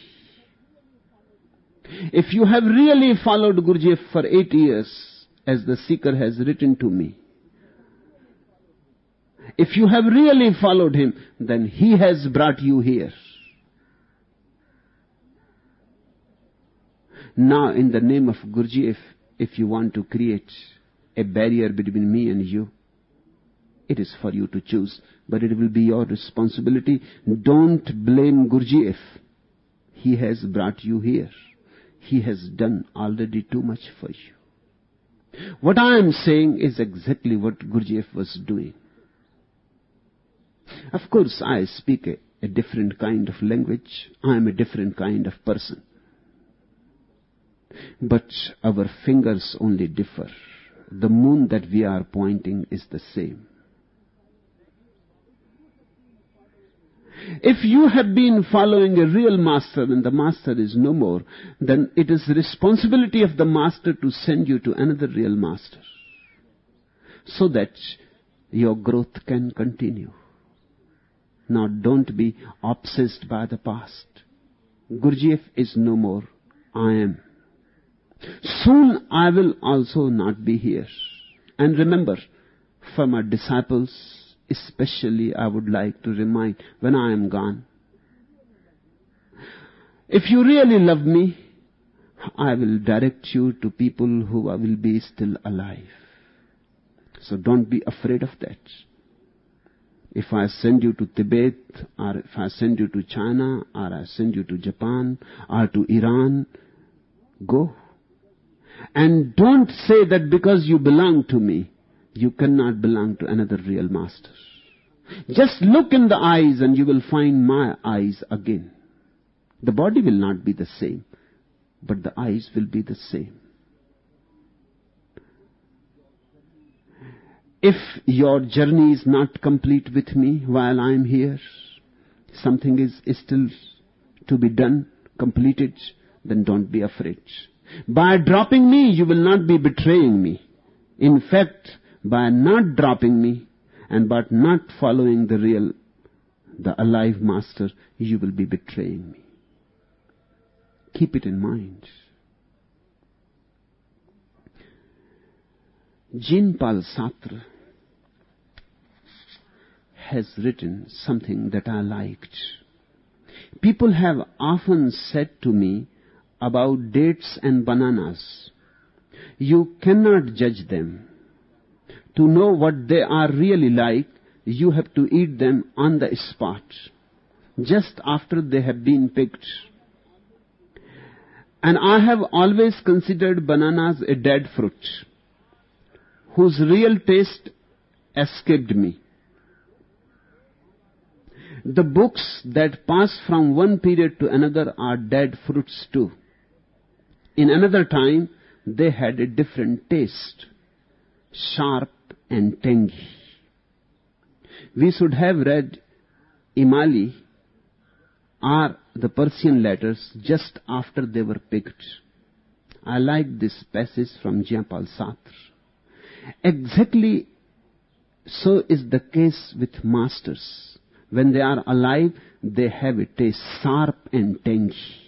If you have really followed Gurdjieff for 8 years, as the seeker has written to me, if you have really followed him, then he has brought you here. Now, in the name of Gurdjieff, if you want to create a barrier between me and you, it is for you to choose, but it will be your responsibility. Don't blame Gurdjieff. He has brought you here. He has done already too much for you. What I am saying is exactly what Gurdjieff was doing. Of course, I speak a different kind of language. I am a different kind of person. But our fingers only differ. The moon that we are pointing is the same. If you have been following a real master and the master is no more, then it is the responsibility of the master to send you to another real master, so that your growth can continue. Now, don't be obsessed by the past. Gurdjieff is no more. I am. Soon I will also not be here. And remember, for my disciples, especially, I would like to remind, when I am gone, if you really love me, I will direct you to people who will be still alive. So don't be afraid of that. If I send you to Tibet, or if I send you to China, or I send you to Japan, or to Iran, go. And don't say that because you belong to me, you cannot belong to another real master. Just look in the eyes and you will find my eyes again. The body will not be the same, but the eyes will be the same. If your journey is not complete with me while I am here, something is still to be done, completed, then don't be afraid. By dropping me, you will not be betraying me. In fact, by not dropping me and by not following the alive master, you will be betraying me. Keep it in mind. Jean-Paul Sartre has written something that I liked. People have often said to me about dates and bananas, you cannot judge them. To know what they are really like, you have to eat them on the spot, just after they have been picked. And I have always considered bananas a dead fruit, whose real taste escaped me. The books that pass from one period to another are dead fruits too. In another time, they had a different taste, sharp and tangy. We should have read Imali or the Persian letters just after they were picked. I like this passage from Jean-Paul Sartre. Exactly so is the case with masters. When they are alive, they have a taste sharp and tangy.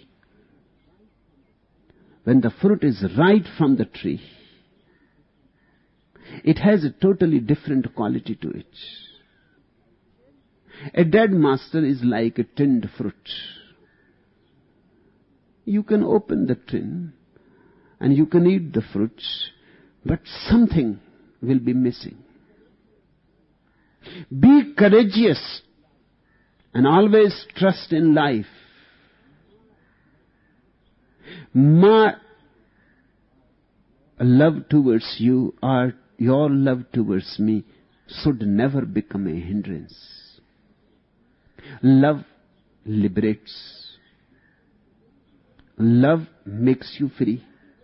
When the fruit is right from the tree, it has a totally different quality to it. A dead master is like a tinned fruit. You can open the tin and you can eat the fruit, but something will be missing. Be courageous and always trust in life. My love towards you or your love towards me should never become a hindrance. Love liberates. Love makes you free.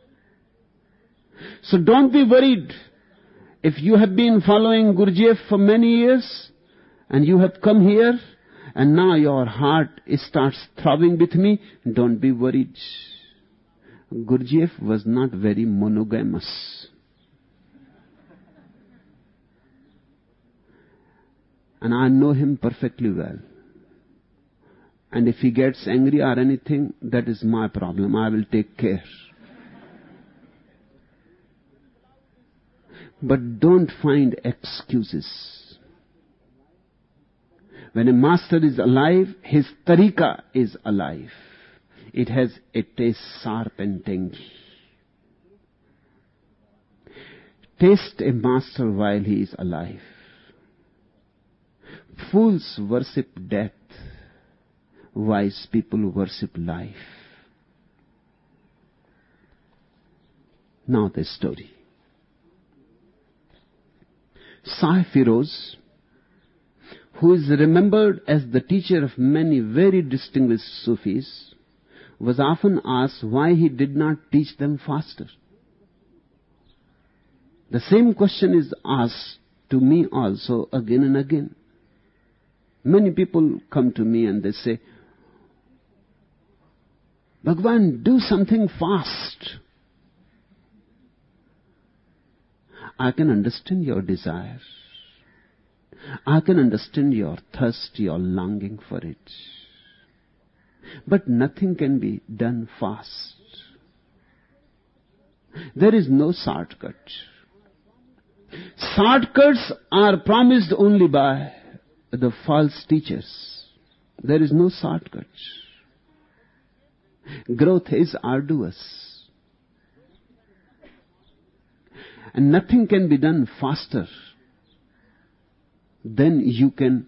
So don't be worried. If you have been following Gurdjieff for many years and you have come here and now your heart starts throbbing with me, don't be worried. Gurdjieff was not very monogamous. And I know him perfectly well. And if he gets angry or anything, that is my problem. I will take care. But don't find excuses. When a master is alive, his tariqa is alive. It has a taste sharp and tangy. Taste a master while he is alive. Fools worship death. Wise people worship life. Now the story. Shah Firoz, who is remembered as the teacher of many very distinguished Sufis, was often asked why he did not teach them faster. The same question is asked to me also again and again. Many people come to me and they say, Bhagwan, do something fast. I can understand your desire. I can understand your thirst, your longing for it. But nothing can be done fast. There is no shortcut. Shortcuts are promised only by the false teachers. There is no shortcut. Growth is arduous. And nothing can be done faster than you can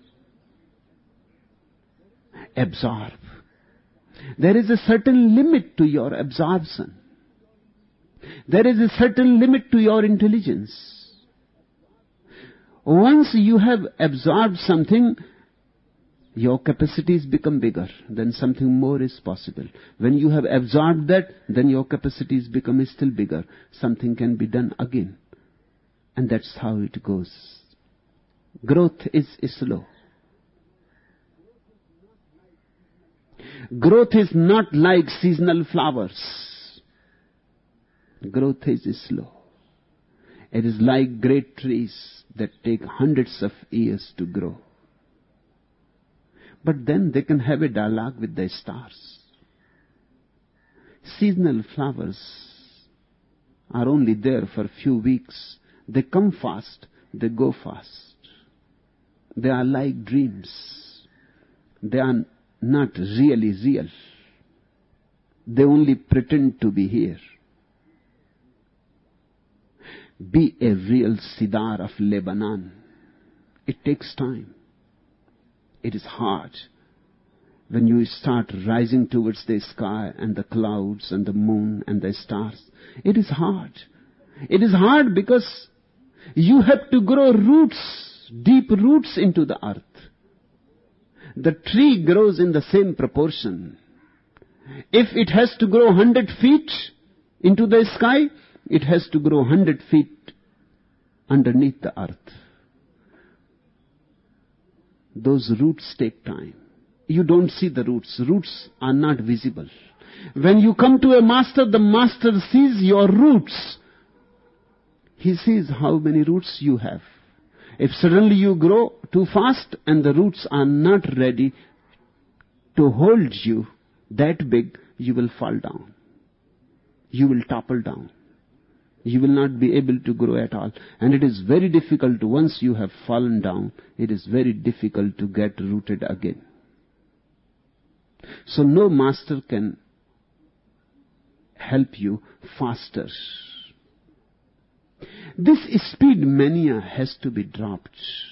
absorb. There is a certain limit to your absorption. There is a certain limit to your intelligence. Once you have absorbed something, your capacities become bigger. Then something more is possible. When you have absorbed that, then your capacities become still bigger. Something can be done again. And that's how it goes. Growth is slow. Growth is not like seasonal flowers. Growth is slow. It is like great trees that take hundreds of years to grow. But then they can have a dialogue with the stars. Seasonal flowers are only there for a few weeks. They come fast, they go fast. They are like dreams. They are not really real. They only pretend to be here. Be a real Sidar of Lebanon. It takes time. It is hard. When you start rising towards the sky and the clouds and the moon and the stars, it is hard. It is hard because you have to grow roots, deep roots into the earth. The tree grows in the same proportion. If it has to grow 100 feet into the sky, it has to grow 100 feet underneath the earth. Those roots take time. You don't see the roots. Roots are not visible. When you come to a master, the master sees your roots. He sees how many roots you have. If suddenly you grow too fast and the roots are not ready to hold you that big, you will fall down. You will topple down. You will not be able to grow at all. And it is very difficult, once you have fallen down, it is very difficult to get rooted again. So no master can help you faster. This speed mania has to be dropped.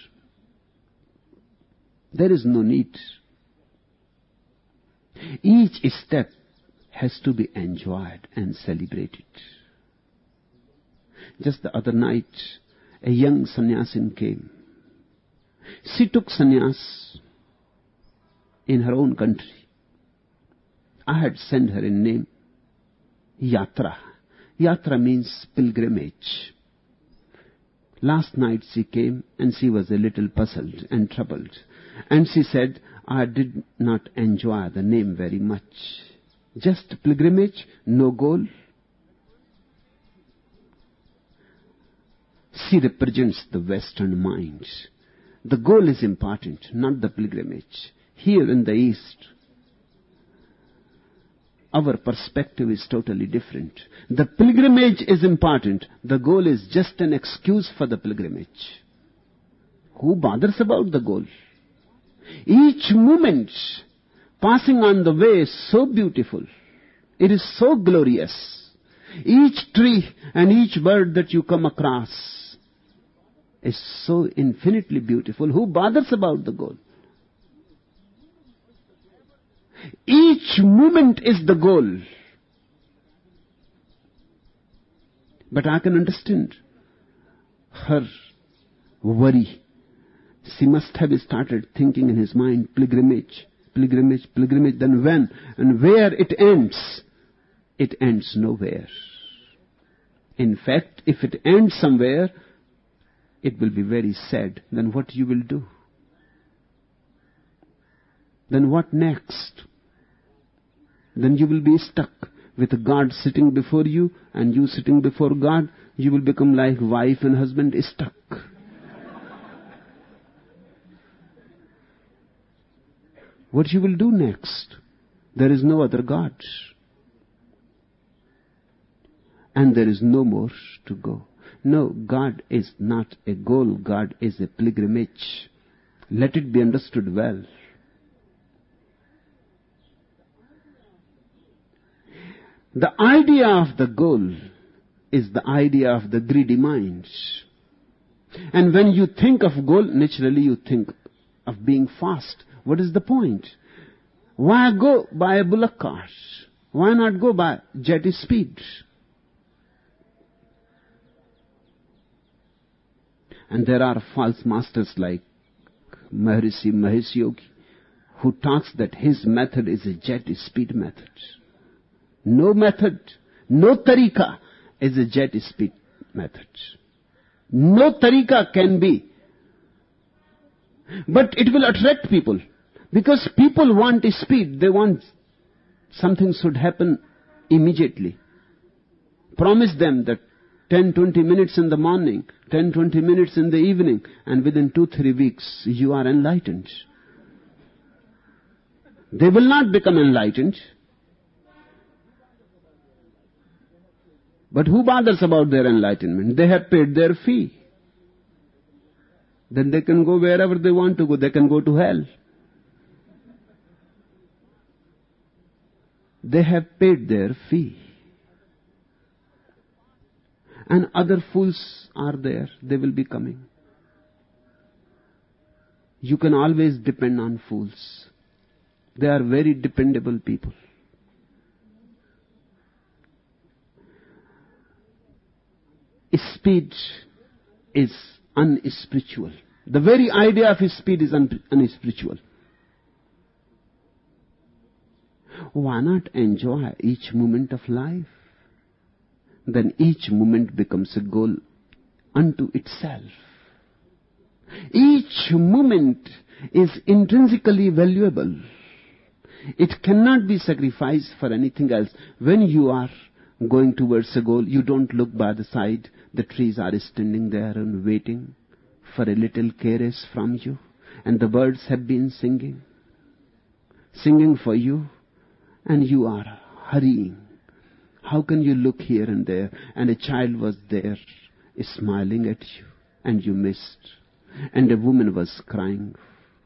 There is no need. Each step has to be enjoyed and celebrated. Just the other night, a young sannyasin came. She took sannyas in her own country. I had sent her a name, Yatra. Yatra means pilgrimage. Last night she came and she was a little puzzled and troubled. And she said, I did not enjoy the name very much. Just pilgrimage, no goal. She represents the Western mind. The goal is important, not the pilgrimage. Here in the East, our perspective is totally different. The pilgrimage is important. The goal is just an excuse for the pilgrimage. Who bothers about the goal? Each moment passing on the way is so beautiful. It is so glorious. Each tree and each bird that you come across is so infinitely beautiful. Who bothers about the goal? Each moment is the goal. But I can understand her worry. She must have started thinking in his mind, pilgrimage, pilgrimage, pilgrimage. Then when and where it ends? It ends nowhere. In fact, if it ends somewhere, it will be very sad. Then what you will do? Then what next? Then you will be stuck with God sitting before you and you sitting before God. You will become like wife and husband stuck. What you will do next? There is no other God. And there is no more to go. No, God is not a goal. God is a pilgrimage. Let it be understood well. The idea of the goal is the idea of the greedy mind. And when you think of goal, naturally you think of being fast. What is the point? Why go by a bullock cart? Why not go by jet speed? And there are false masters like Maharishi Mahesh Yogi, who talks that his method is a jet speed method. No method, no tariqa is a jet speed method. No tariqa can be. But it will attract people. Because people want speed. They want something should happen immediately. Promise them that 10-20 minutes in the morning, 10-20 minutes in the evening, and within 2-3 weeks you are enlightened. They will not become enlightened. But who bothers about their enlightenment? They have paid their fee. Then they can go wherever they want to go. They can go to hell. They have paid their fee. And other fools are there. They will be coming. You can always depend on fools. They are very dependable people. Speed is unspiritual. The very idea of speed is unspiritual. Why not enjoy each moment of life? Then each moment becomes a goal unto itself. Each moment is intrinsically valuable. It cannot be sacrificed for anything else. When you are going towards a goal, you don't look by the side. The trees are standing there and waiting for a little caress from you. And the birds have been singing for you. And you are hurrying. How can you look here and there? And a child was there smiling at you. And you missed. And a woman was crying.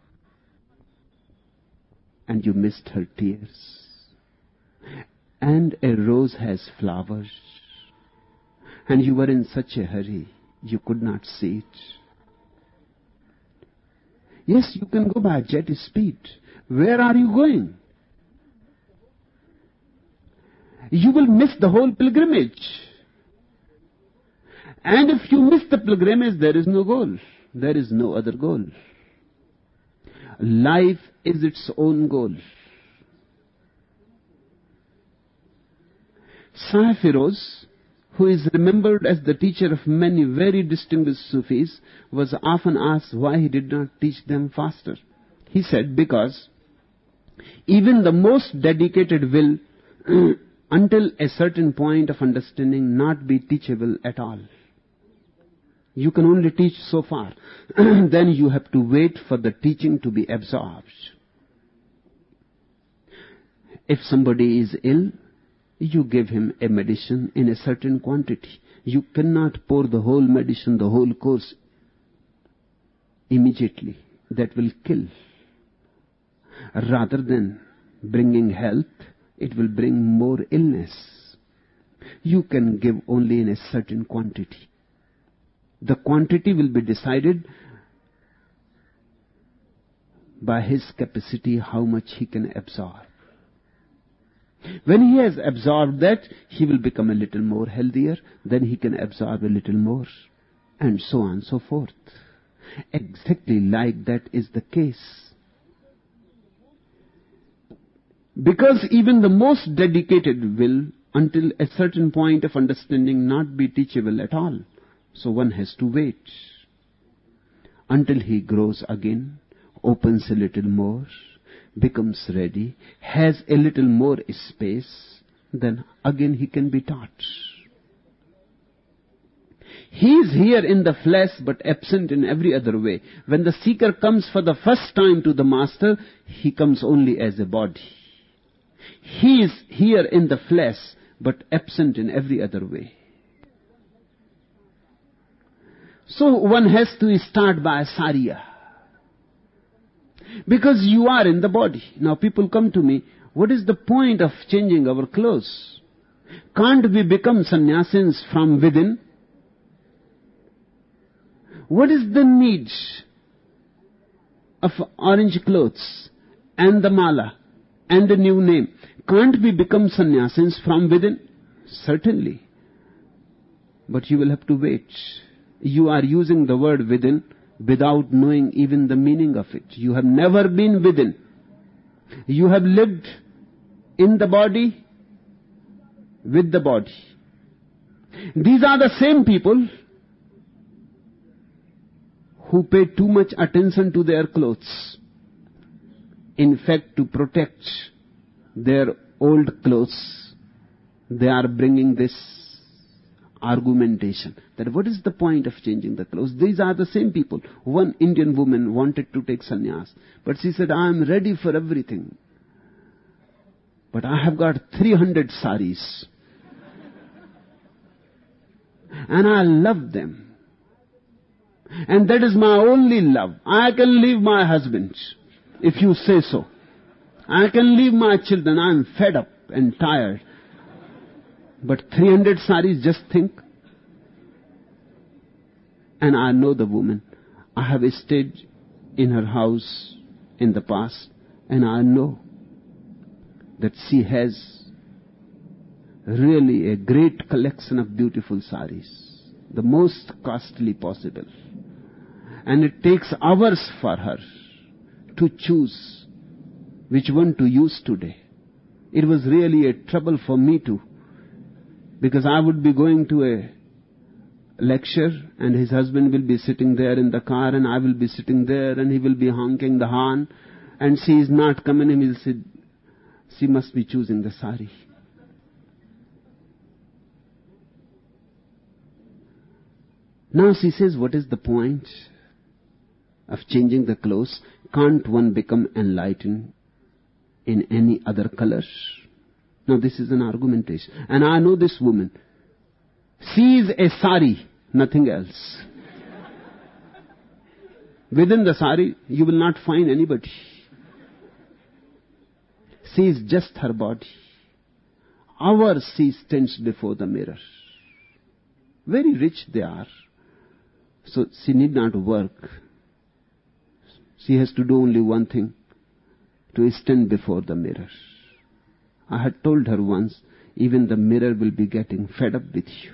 And you missed her tears. And a rose has flowers. And you were in such a hurry, you could not see it. Yes, you can go by jet speed. Where are you going? You will miss the whole pilgrimage. And if you miss the pilgrimage, there is no goal. There is no other goal. Life is its own goal. Shah Firoz, who is remembered as the teacher of many very distinguished Sufis, was often asked why he did not teach them faster. He said, because even the most dedicated will, until a certain point of understanding, not be teachable at all. You can only teach so far. Then you have to wait for the teaching to be absorbed. If somebody is ill, you give him a medicine in a certain quantity. You cannot pour the whole medicine, the whole course immediately. That will kill. Rather than bringing health, it will bring more illness. You can give only in a certain quantity. The quantity will be decided by his capacity, how much he can absorb. When he has absorbed that, he will become a little more healthier, then he can absorb a little more, and so on and so forth. Exactly like that is the case. Because even the most dedicated will, until a certain point of understanding, not be teachable at all. So one has to wait until he grows again, opens a little more, becomes ready, has a little more space, then again he can be taught. He is here in the flesh but absent in every other way. When the seeker comes for the first time to the master, he comes only as a body. He is here in the flesh but absent in every other way. So one has to start by Sarya. Because you are in the body. Now people come to me, what is the point of changing our clothes? Can't we become sannyasins from within? What is the need of orange clothes and the mala and a new name? Can't we become sannyasins from within? Certainly. But you will have to wait. You are using the word within without knowing even the meaning of it. You have never been within. You have lived in the body, with the body. These are the same people who pay too much attention to their clothes. In fact, to protect their old clothes, they are bringing this argumentation that what is the point of changing the clothes? These are the same people. One Indian woman wanted to take sannyas, but she said, I am ready for everything, but I have got 300 saris and I love them, and that is my only love. I can leave my husband if you say so. I can leave my children. I am fed up and tired. But 300 saris, just think. And I know the woman. I have stayed in her house in the past, and I know that she has really a great collection of beautiful saris, the most costly possible. And it takes hours for her to choose which one to use today. It was really a trouble for me too. Because I would be going to a lecture and his husband will be sitting there in the car and I will be sitting there and he will be honking the horn and she is not coming and he will say, she must be choosing the sari. Now she says, what is the point of changing the clothes? Can't one become enlightened in any other color? Now this is an argumentation. And I know this woman. She is a sari, nothing else. Within the sari, you will not find anybody. She is just her body. Hours she stands before the mirror. Very rich they are. So she need not work. She has to do only one thing, to stand before the mirror. I had told her once, even the mirror will be getting fed up with you.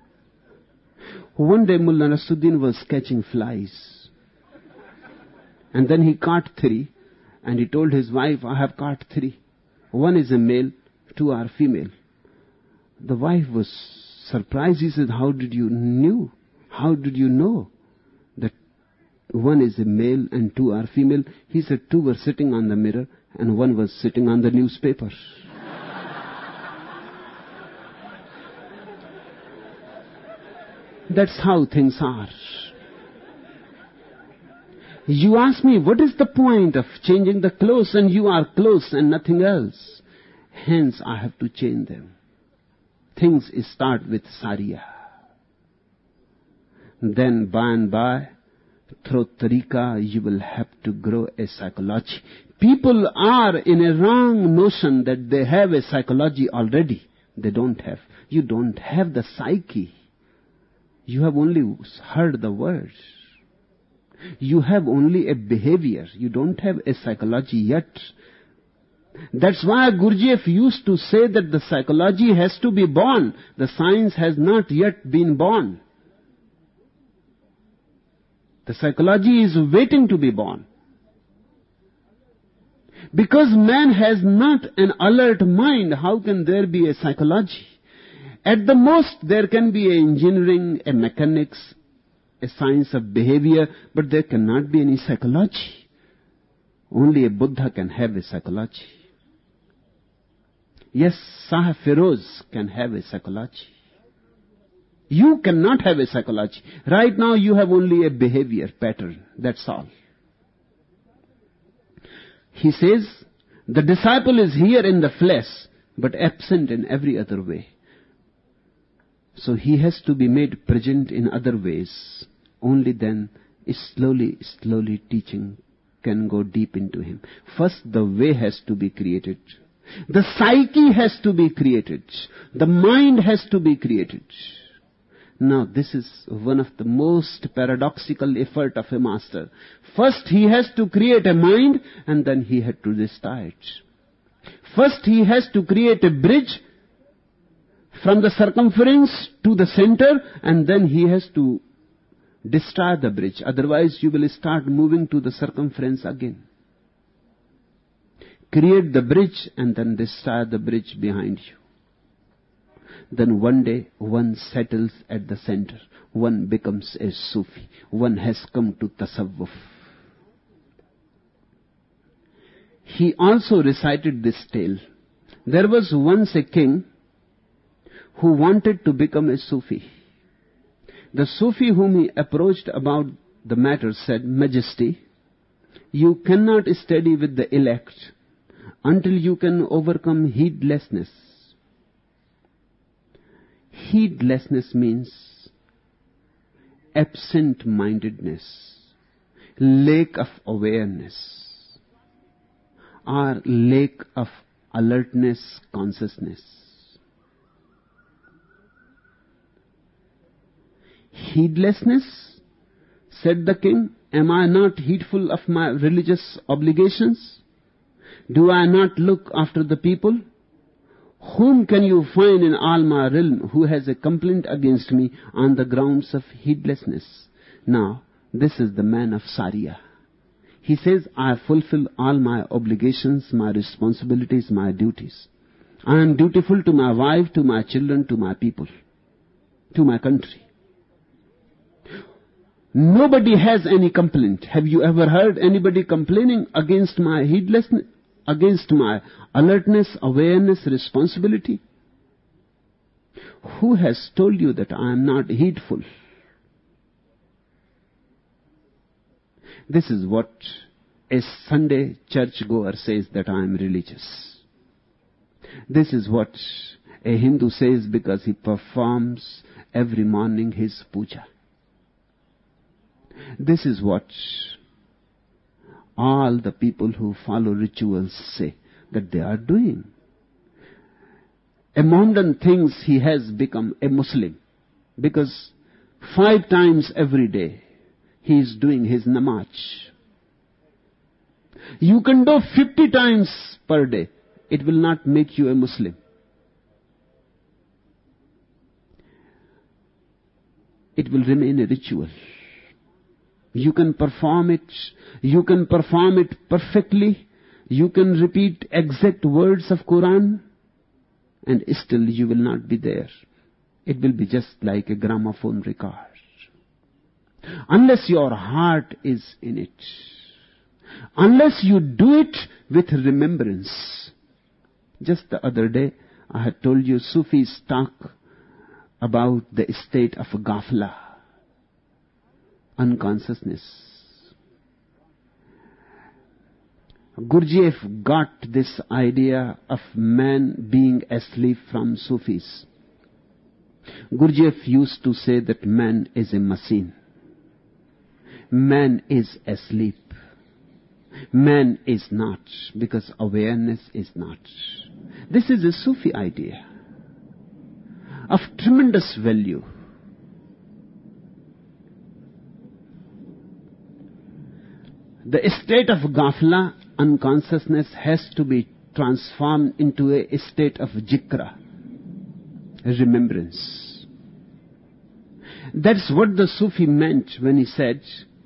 One day Mullah Nasruddin was catching flies. And then he caught 3, and he told his wife, I have caught 3. 1 is a male, 2 are female. The wife was surprised. He said, how did you know? How did you know that 1 is a male and 2 are female? He said 2 were sitting on the mirror and 1 was sitting on the newspaper. That's how things are. You ask me, what is the point of changing the clothes, and you are clothes and nothing else? Hence, I have to change them. Things start with Sariya. Then, by and by, through Tarika, you will have to grow a psychology. People are in a wrong notion that they have a psychology already. They don't have. You don't have the psyche. You have only heard the words. You have only a behavior. You don't have a psychology yet. That's why Gurdjieff used to say that the psychology has to be born. The science has not yet been born. The psychology is waiting to be born. Because man has not an alert mind, how can there be a psychology? At the most, there can be an engineering, a mechanics, a science of behavior, but there cannot be any psychology. Only a Buddha can have a psychology. Yes, Sahib Feroz can have a psychology. You cannot have a psychology. Right now you have only a behavior pattern. That's all. He says, the disciple is here in the flesh, but absent in every other way. So he has to be made present in other ways. Only then, slowly teaching can go deep into him. First, the way has to be created. The psyche has to be created. The mind has to be created. Now, this is one of the most paradoxical effort of a master. First, he has to create a mind, and then he had to destroy it. First, he has to create a bridge from the circumference to the center, and then he has to destroy the bridge. Otherwise, you will start moving to the circumference again. Create the bridge and then destroy the bridge behind you. Then one day, one settles at the center. One becomes a Sufi. One has come to Tasawwuf. He also recited this tale. There was once a king who wanted to become a Sufi. The Sufi whom he approached about the matter said, Majesty, you cannot study with the elect until you can overcome heedlessness. Heedlessness means absent-mindedness, lack of awareness, or lack of alertness, consciousness. Heedlessness, said the king, am I not heedful of my religious obligations? Do I not look after the people? Whom can you find in all my realm who has a complaint against me on the grounds of heedlessness? Now, this is the man of Sariya. He says, I fulfill all my obligations, my responsibilities, my duties. I am dutiful to my wife, to my children, to my people, to my country. Nobody has any complaint. Have you ever heard anybody complaining against my heedlessness, against my alertness, awareness, responsibility? Who has told you that I am not heedful? This is what a Sunday churchgoer says, that I am religious. This is what a Hindu says because he performs every morning his puja. This is what all the people who follow rituals say that they are doing. A Mohammedan thinks he has become a Muslim because 5 times every day he is doing his namaz. You can do 50 times per day. It will not make you a Muslim. It will remain a ritual. You can perform it. You can perform it perfectly. You can repeat exact words of Quran, and still you will not be there. It will be just like a gramophone record. Unless your heart is in it. Unless you do it with remembrance. Just the other day, I had told you Sufis talk about the state of ghafla, unconsciousness. Gurdjieff got this idea of man being asleep from Sufis. Gurdjieff used to say that man is a machine. Man is asleep. Man is not, because awareness is not. This is a Sufi idea of tremendous value. The state of ghafla, unconsciousness, has to be transformed into a state of jikra, remembrance. That's what the Sufi meant when he said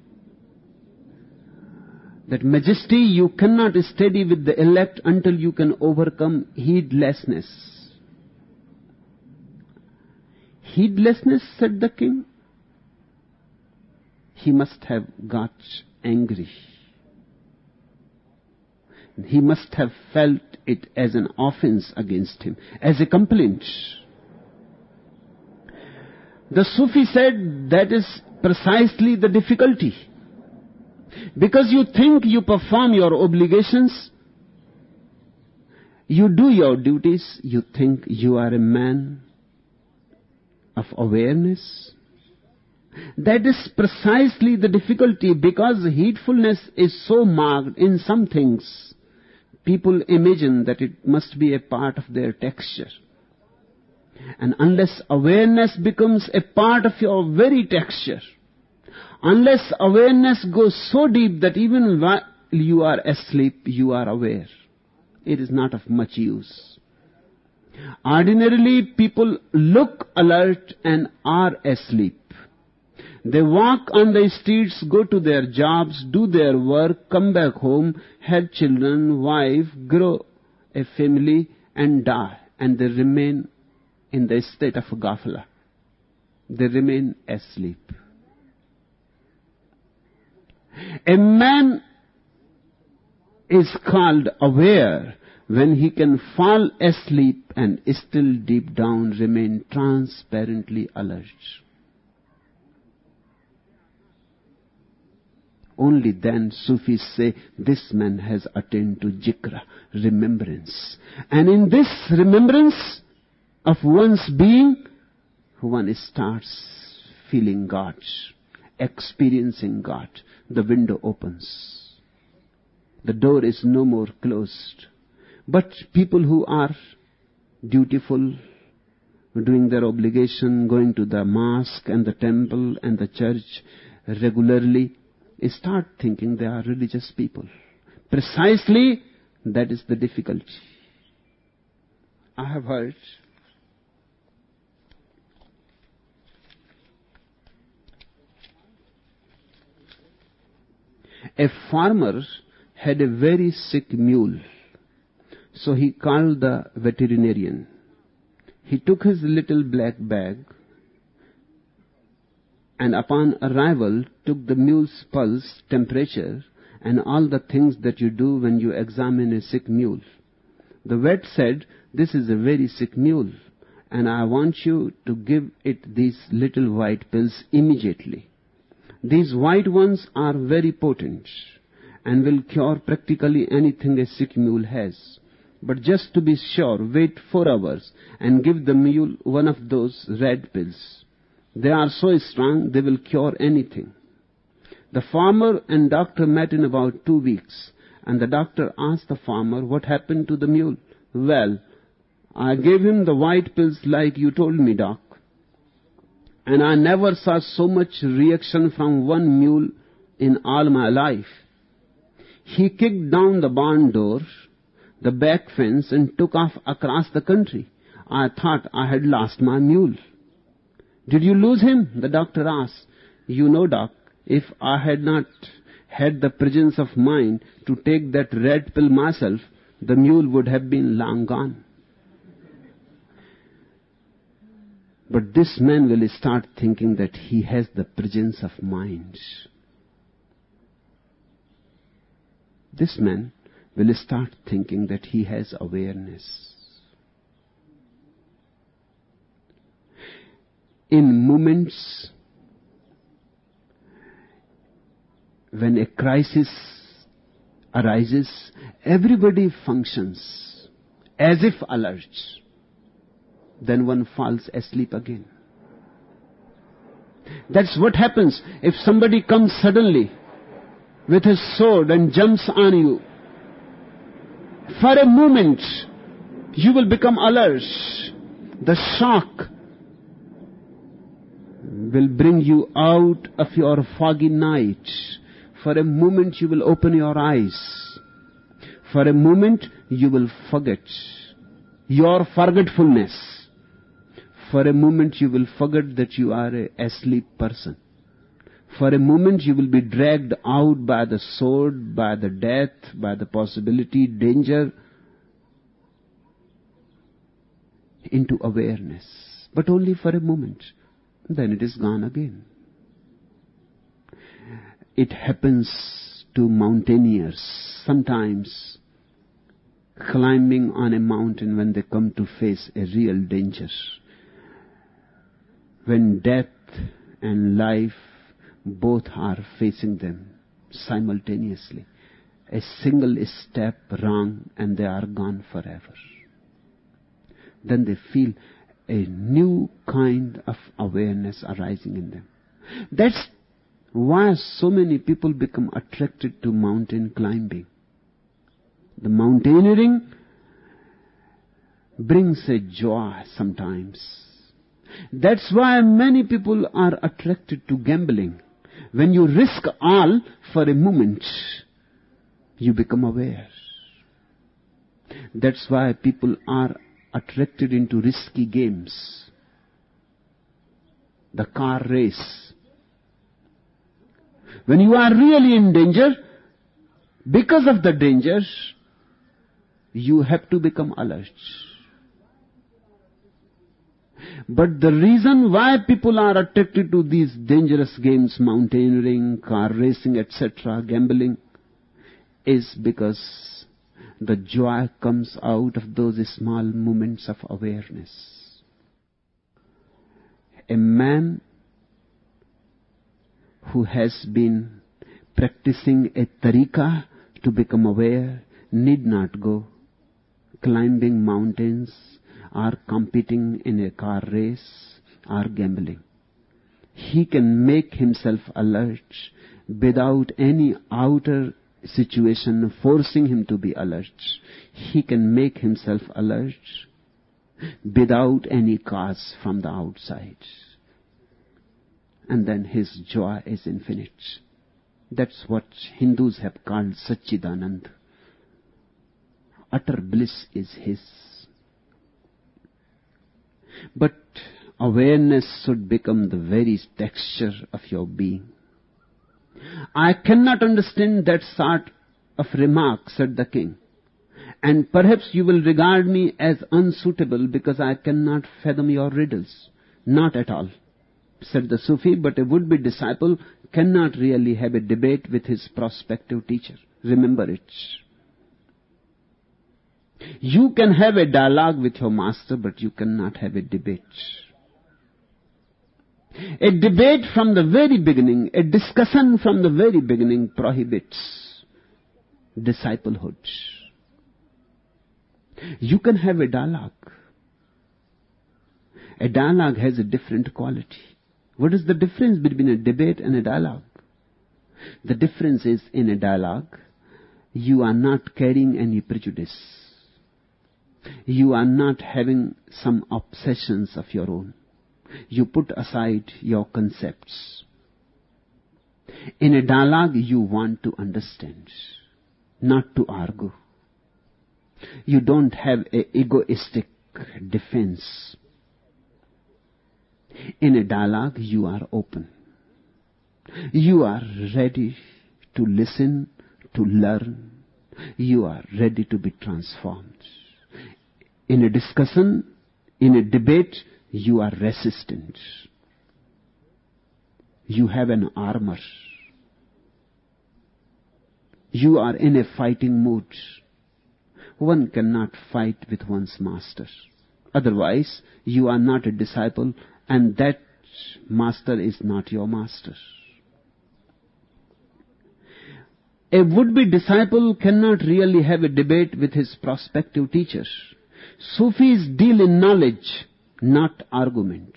that, Majesty, you cannot study with the elect until you can overcome heedlessness. Heedlessness, said the king. He must have got angry. He must have felt it as an offense against him, as a complaint. The Sufi said that is precisely the difficulty. Because you think you perform your obligations, you do your duties, you think you are a man of awareness. That is precisely the difficulty, because heedfulness is so marked in some things. People imagine that it must be a part of their texture. And unless awareness becomes a part of your very texture, unless awareness goes so deep that even while you are asleep, you are aware, it is not of much use. Ordinarily, people look alert and are asleep. They walk on the streets, go to their jobs, do their work, come back home, have children, wife, grow a family, and die. And they remain in the state of ghafla. They remain asleep. A man is called aware when he can fall asleep and still deep down remain transparently alert. Only then Sufis say this man has attained to jikra, remembrance. And in this remembrance of one's being, one starts feeling God, experiencing God. The window opens. The door is no more closed. But people who are dutiful, doing their obligation, going to the mosque and the temple and the church regularly, start thinking they are religious people. Precisely that is the difficulty. I have heard a farmer had a very sick mule. So he called the veterinarian. He took his little black bag and upon arrival took the mule's pulse, temperature, and all the things that you do when you examine a sick mule. The vet said, "This is a very sick mule, and I want you to give it these little white pills immediately. These white ones are very potent and will cure practically anything a sick mule has. But just to be sure, wait 4 hours and give the mule one of those red pills. They are so strong, they will cure anything." The farmer and doctor met in about 2 weeks, and the doctor asked the farmer, "What happened to the mule?" "Well, I gave him the white pills like you told me, doc. And I never saw so much reaction from one mule in all my life. He kicked down the barn door, the back fence, and took off across the country. I thought I had lost my mule." "Did you lose him?" the doctor asked. "You know, doc, If I had not had the presence of mind to take that red pill myself, the mule would have been long gone. But this man will start thinking that he has the presence of mind. This man will start thinking that he has awareness. In moments when a crisis arises, everybody functions as if alert. Then one falls asleep again. That's what happens if somebody comes suddenly with his sword and jumps on you. For a moment, you will become alert. The shock will bring you out of your foggy night. For a moment, you will open your eyes. For a moment, you will forget your forgetfulness. For a moment, you will forget that you are an asleep person. For a moment, you will be dragged out by the sword, by the death, by the possibility, danger, into awareness. But only for a moment. Then it is gone again. It happens to mountaineers sometimes, climbing on a mountain when they come to face a real danger. When death and life both are facing them simultaneously. A single step wrong and they are gone forever. Then they feel a new kind of awareness arising in them. That's why so many people become attracted to mountain climbing. The mountaineering brings a joy sometimes. That's why many people are attracted to gambling. When you risk all for a moment, you become aware. That's why people are attracted into risky games. The car race. When you are really in danger, because of the danger, you have to become alert. But the reason why people are attracted to these dangerous games, mountaineering, car racing, etc., gambling, is because the joy comes out of those small moments of awareness. A man who has been practicing a tariqa to become aware need not go climbing mountains or competing in a car race or gambling. He can make himself alert without any outer situation forcing him to be alert. He can make himself alert without any cause from the outside. And then his joy is infinite. That's what Hindus have called Satchidanand. Utter bliss is his. But awareness should become the very texture of your being. I cannot understand that sort of remark, said the king. And perhaps you will regard me as unsuitable because I cannot fathom your riddles. Not at all, said the Sufi, but a would-be disciple cannot really have a debate with his prospective teacher. Remember it. You can have a dialogue with your master, but you cannot have a debate. A debate from the very beginning, a discussion from the very beginning prohibits disciplehood. You can have a dialogue. A dialogue has a different quality. What is the difference between a debate and a dialogue? The difference is, in a dialogue, you are not carrying any prejudice. You are not having some obsessions of your own. You put aside your concepts. In a dialogue, you want to understand, not to argue. You don't have an egoistic defense. In a dialogue, you are open. You are ready to listen, to learn. You are ready to be transformed. In a discussion, in a debate, you are resistant. You have an armor. You are in a fighting mood. One cannot fight with one's master. Otherwise, you are not a disciple, and that master is not your master. A would-be disciple cannot really have a debate with his prospective teacher. Sufis deal in knowledge, not argument.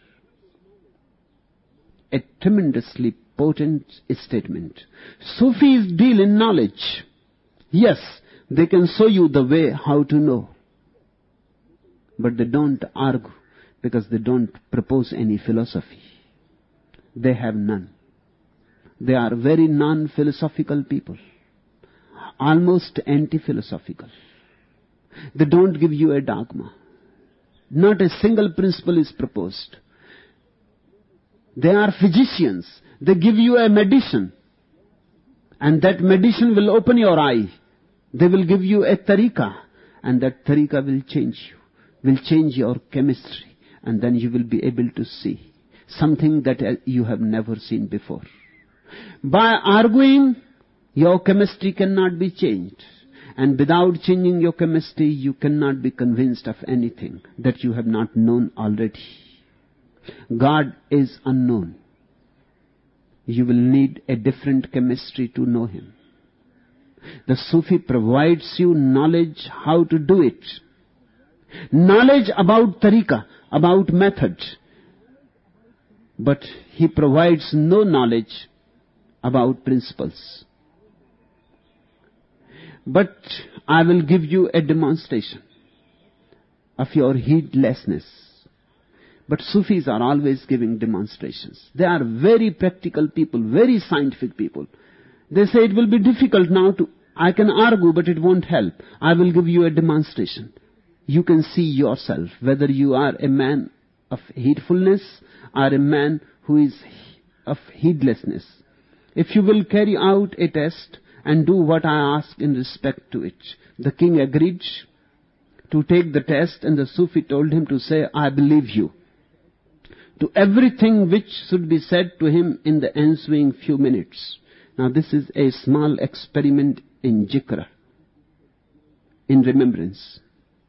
A tremendously potent statement. Sufis deal in knowledge. Yes, they can show you the way how to know. But they don't argue because they don't propose any philosophy. They have none. They are very non-philosophical people. Almost anti-philosophical. They don't give you a dogma. Not a single principle is proposed. They are physicians. They give you a medicine. And that medicine will open your eye. They will give you a tariqa. And that tariqa will change you. Will change your chemistry. And then you will be able to see something that you have never seen before. By arguing, your chemistry cannot be changed. And without changing your chemistry, you cannot be convinced of anything that you have not known already. God is unknown. You will need a different chemistry to know Him. The Sufi provides you knowledge how to do it. Knowledge about tariqa, about method. But he provides no knowledge about principles. But I will give you a demonstration of your heedlessness. But Sufis are always giving demonstrations. They are very practical people, very scientific people. They say it will be difficult now I can argue, but it won't help. I will give you a demonstration. You can see yourself whether you are a man of heedfulness or a man who is of heedlessness. If you will carry out a test and do what I ask in respect to it. The king agreed to take the test, and the Sufi told him to say, I believe you, to everything which should be said to him in the ensuing few minutes. Now this is a small experiment in Jikra, in remembrance.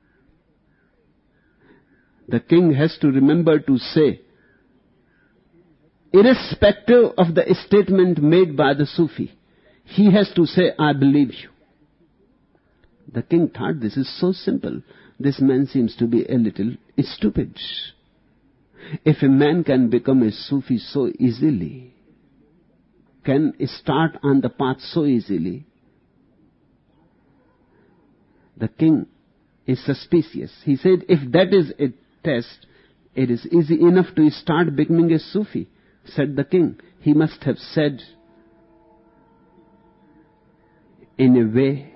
The king has to remember to say, irrespective of the statement made by the Sufi, he has to say, I believe you. The king thought, this is so simple. This man seems to be a little stupid. If a man can become a Sufi so easily, can start on the path so easily, the king is suspicious. He said, if that is a test, it is easy enough to start becoming a Sufi. Said the king, he must have said in a way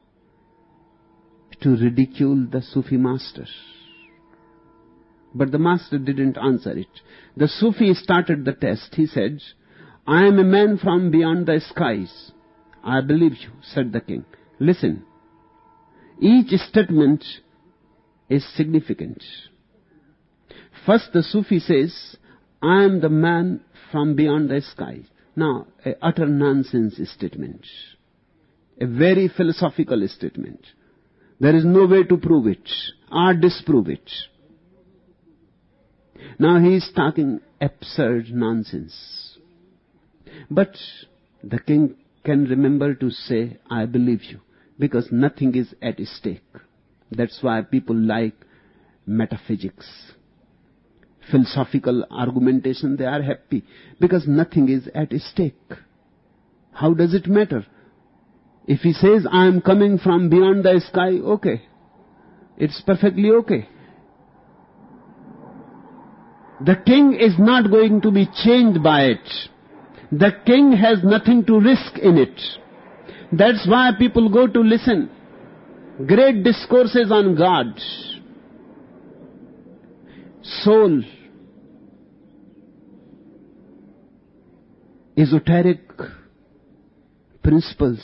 to ridicule the Sufi master. But the master didn't answer it. The Sufi started the test. He said, I am a man from beyond the skies. I believe you, said the king. Listen, each statement is significant. First the Sufi says, I am the man from beyond the skies. Now, a utter nonsense statement. A very philosophical statement. There is no way to prove it or disprove it. Now he is talking absurd nonsense. But the king can remember to say, I believe you, because nothing is at stake. That's why people like metaphysics. Philosophical argumentation, they are happy, because nothing is at stake. How does it matter? If he says, I am coming from beyond the sky, okay. It's perfectly okay. The king is not going to be changed by it. The king has nothing to risk in it. That's why people go to listen. Great discourses on God, soul, esoteric principles,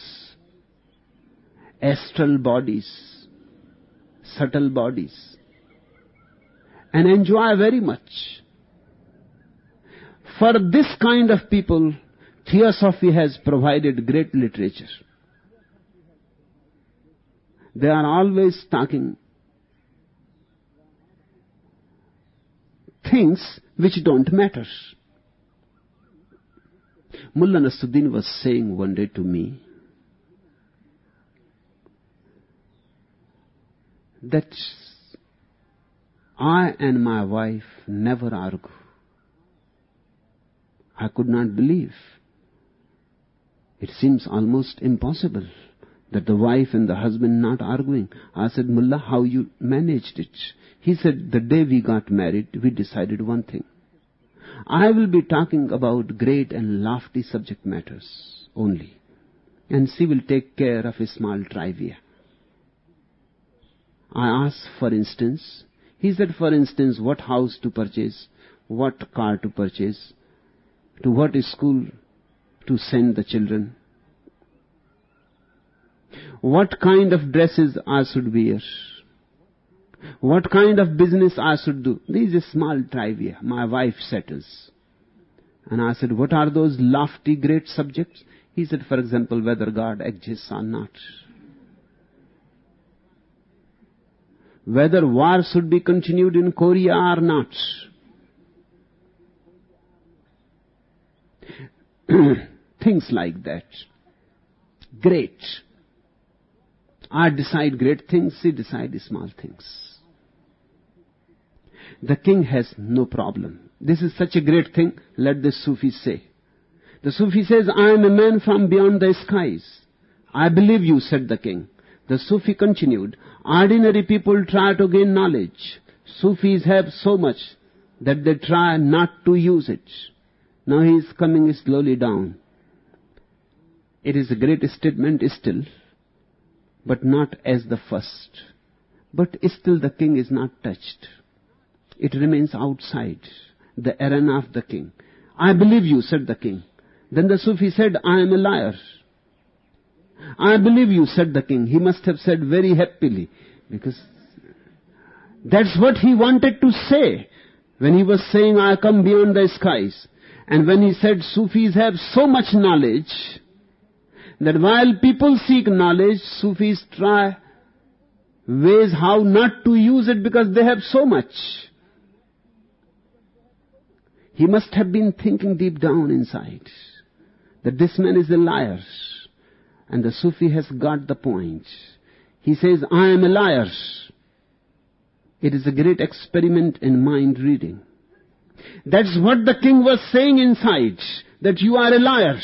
astral bodies, subtle bodies, and enjoy very much. For this kind of people, Theosophy has provided great literature. They are always talking things which don't matter. Mullah Nasruddin was saying one day to me that I and my wife never argue. I could not believe. It seems almost impossible that the wife and the husband not arguing. I said, Mullah, how you managed it? He said, the day we got married, we decided one thing. I will be talking about great and lofty subject matters only, and she will take care of a small trivia. I asked, for instance, he said, for instance, what house to purchase, what car to purchase, to what school to send the children, what kind of dresses I should wear, what kind of business I should do. These are small trivia. My wife settles. And I said, what are those lofty, great subjects? He said, for example, whether God exists or not, whether war should be continued in Korea or not, things like that. Great. I decide great things, she decides small things. The king has no problem. This is such a great thing, let the Sufi say. The Sufi says, I am a man from beyond the skies. I believe you, said the king. The Sufi continued, ordinary people try to gain knowledge. Sufis have so much that they try not to use it. Now he is coming slowly down. It is a great statement still, but not as the first. But still the king is not touched. It remains outside the arena of the king. I believe you, said the king. Then the Sufi said, I am a liar. I believe you, said the king. He must have said very happily, because that's what he wanted to say when he was saying, I come beyond the skies. And when he said Sufis have so much knowledge that while people seek knowledge, Sufis try ways how not to use it because they have so much. He must have been thinking deep down inside that this man is a liar. And the Sufi has got the point. He says, I am a liar. It is a great experiment in mind reading. That's what the king was saying inside, that you are a liar.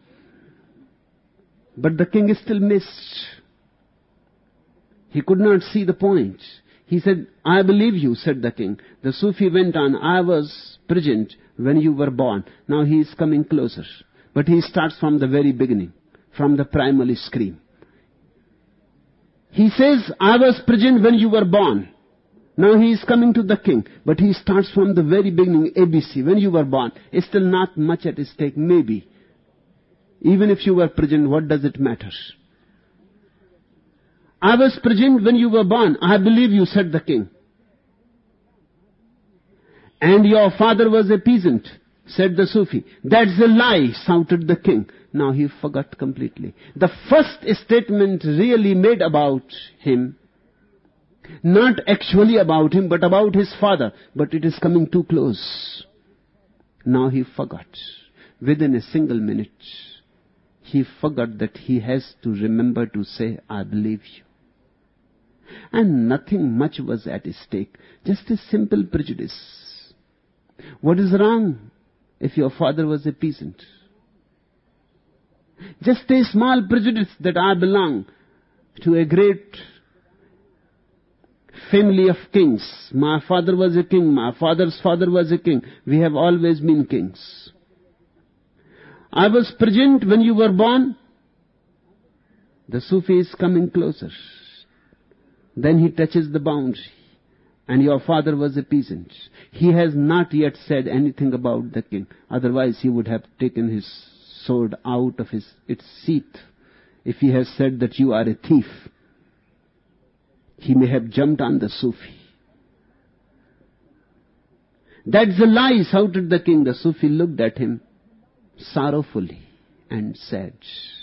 But the king still missed. He could not see the point. He said, I believe you, said the king. The Sufi went on, I was present when you were born. Now he is coming closer. But he starts from the very beginning, from the primal scream. He says, I was present when you were born. Now he is coming to the king, but he starts from the very beginning, ABC, when you were born. It's still not much at stake, maybe. Even if you were present, what does it matter? I was present when you were born. I believe you, said the king. And your father was a peasant, said the Sufi. That's a lie, shouted the king. Now he forgot completely. The first statement really made about him, not actually about him, but about his father. But it is coming too close. Now he forgot. Within a single minute, he forgot that he has to remember to say, I believe you. And nothing much was at stake. Just a simple prejudice. What is wrong if your father was a peasant? Just a small prejudice that I belong to a great family of kings. My father was a king. My father's father was a king. We have always been kings. I was present when you were born. The Sufi is coming closer. Then he touches the boundary. And your father was a peasant. He has not yet said anything about the king. Otherwise he would have taken his sword out of its sheath, if he has said that you are a thief, he may have jumped on the Sufi. That's the lie, shouted the king. The Sufi looked at him sorrowfully and said,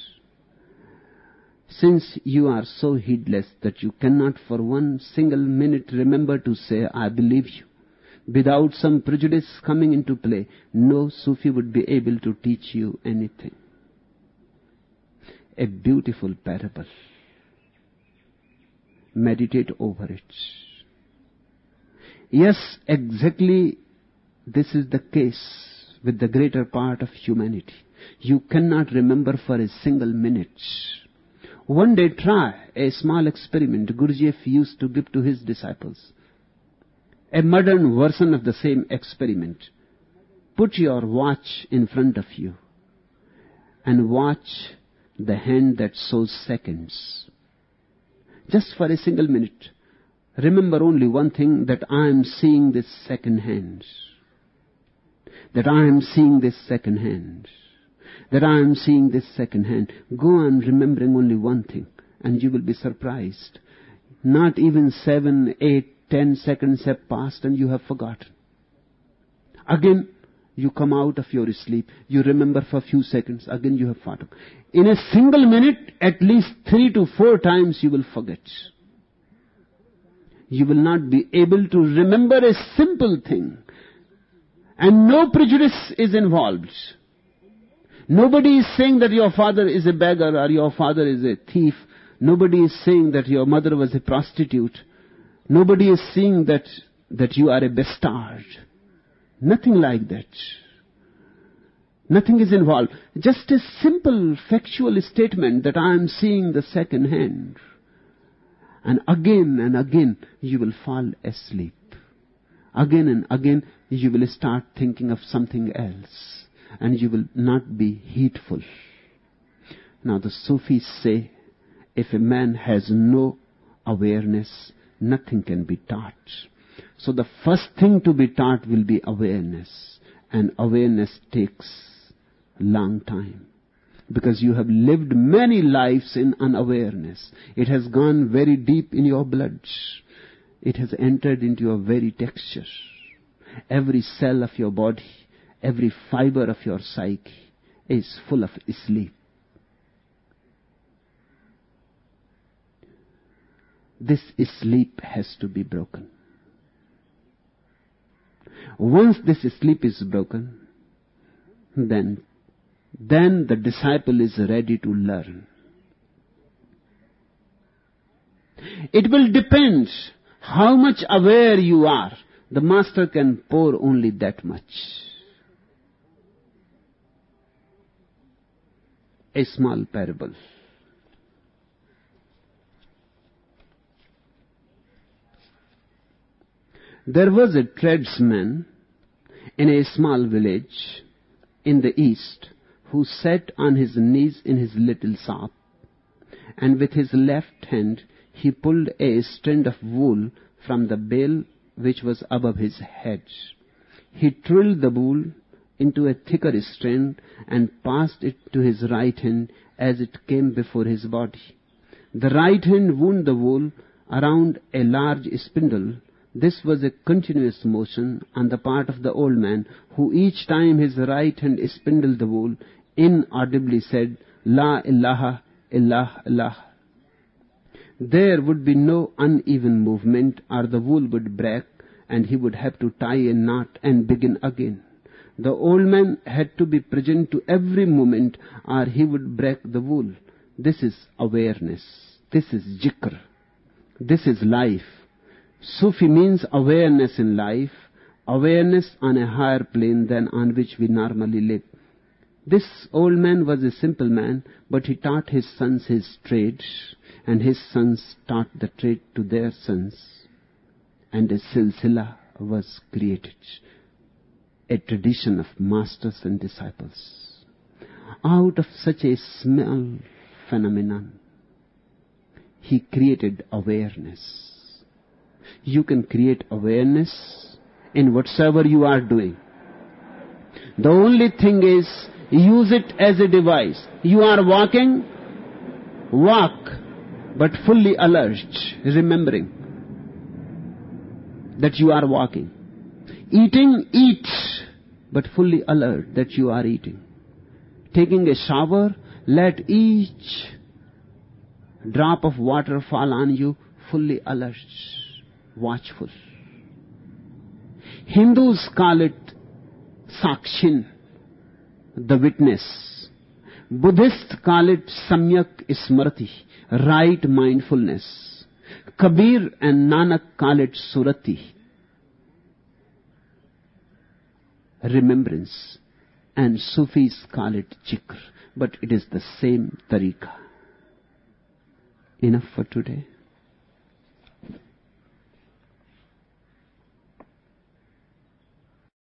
since you are so heedless that you cannot for one single minute remember to say, I believe you, without some prejudice coming into play, no Sufi would be able to teach you anything. A beautiful parable. Meditate over it. Yes, exactly this is the case with the greater part of humanity. You cannot remember for a single minute. One day try a small experiment Gurdjieff used to give to his disciples. A modern version of the same experiment. Put your watch in front of you and watch the hand that shows seconds. Just for a single minute. Remember only one thing, that I am seeing this second hand. That I am seeing this second hand. That I am seeing this second hand. Go on remembering only one thing and you will be surprised. Not even 7, 8, 10 seconds have passed and you have forgotten. Again, you come out of your sleep. You remember for a few seconds. Again, you have forgotten. In a single minute, at least 3 to 4 times you will forget. You will not be able to remember a simple thing. And no prejudice is involved. Nobody is saying that your father is a beggar or your father is a thief. Nobody is saying that your mother was a prostitute. Nobody is saying that you are a bastard. Nothing like that. Nothing is involved. Just a simple factual statement that I am seeing the second hand. And again you will fall asleep. Again and again you will start thinking of something else. And you will not be heedful. Now the Sufis say, if a man has no awareness, nothing can be taught. So the first thing to be taught will be awareness. And awareness takes a long time. Because you have lived many lives in unawareness. It has gone very deep in your blood. It has entered into your very texture. Every cell of your body, every fiber of your psyche is full of sleep. This sleep has to be broken. Once this sleep is broken, then the disciple is ready to learn. It will depend how much aware you are. The master can pour only that much. A small parable. There was a tradesman in a small village in the east who sat on his knees in his little shop, and with his left hand he pulled a strand of wool from the bale which was above his head. He trilled the wool into a thicker strand and passed it to his right hand as it came before his body. The right hand wound the wool around a large spindle. This was a continuous motion on the part of the old man, who each time his right hand spindled the wool, inaudibly said, La ilaha illallah. There would be no uneven movement, or the wool would break, and he would have to tie a knot and begin again. The old man had to be present to every movement, or he would break the wool. This is awareness. This is jikr. This is life. Sufi means awareness in life, awareness on a higher plane than on which we normally live. This old man was a simple man, but he taught his sons his trade, and his sons taught the trade to their sons. And a silsila was created, a tradition of masters and disciples. Out of such a small phenomenon, he created awareness. You can create awareness in whatsoever you are doing. The only thing is, Use it as a device. You are walking, walk, but fully alert, remembering that you are walking. Eating, eat, but fully alert that you are eating. Taking a shower, let each drop of water fall on you, fully alert, watchful. Hindus call it Sakshin, the witness. Buddhists call it Samyak Smriti, right mindfulness. Kabir and Nanak call it Surati, remembrance. And Sufis call it Zikr, but it is the same tariqah. Enough for today.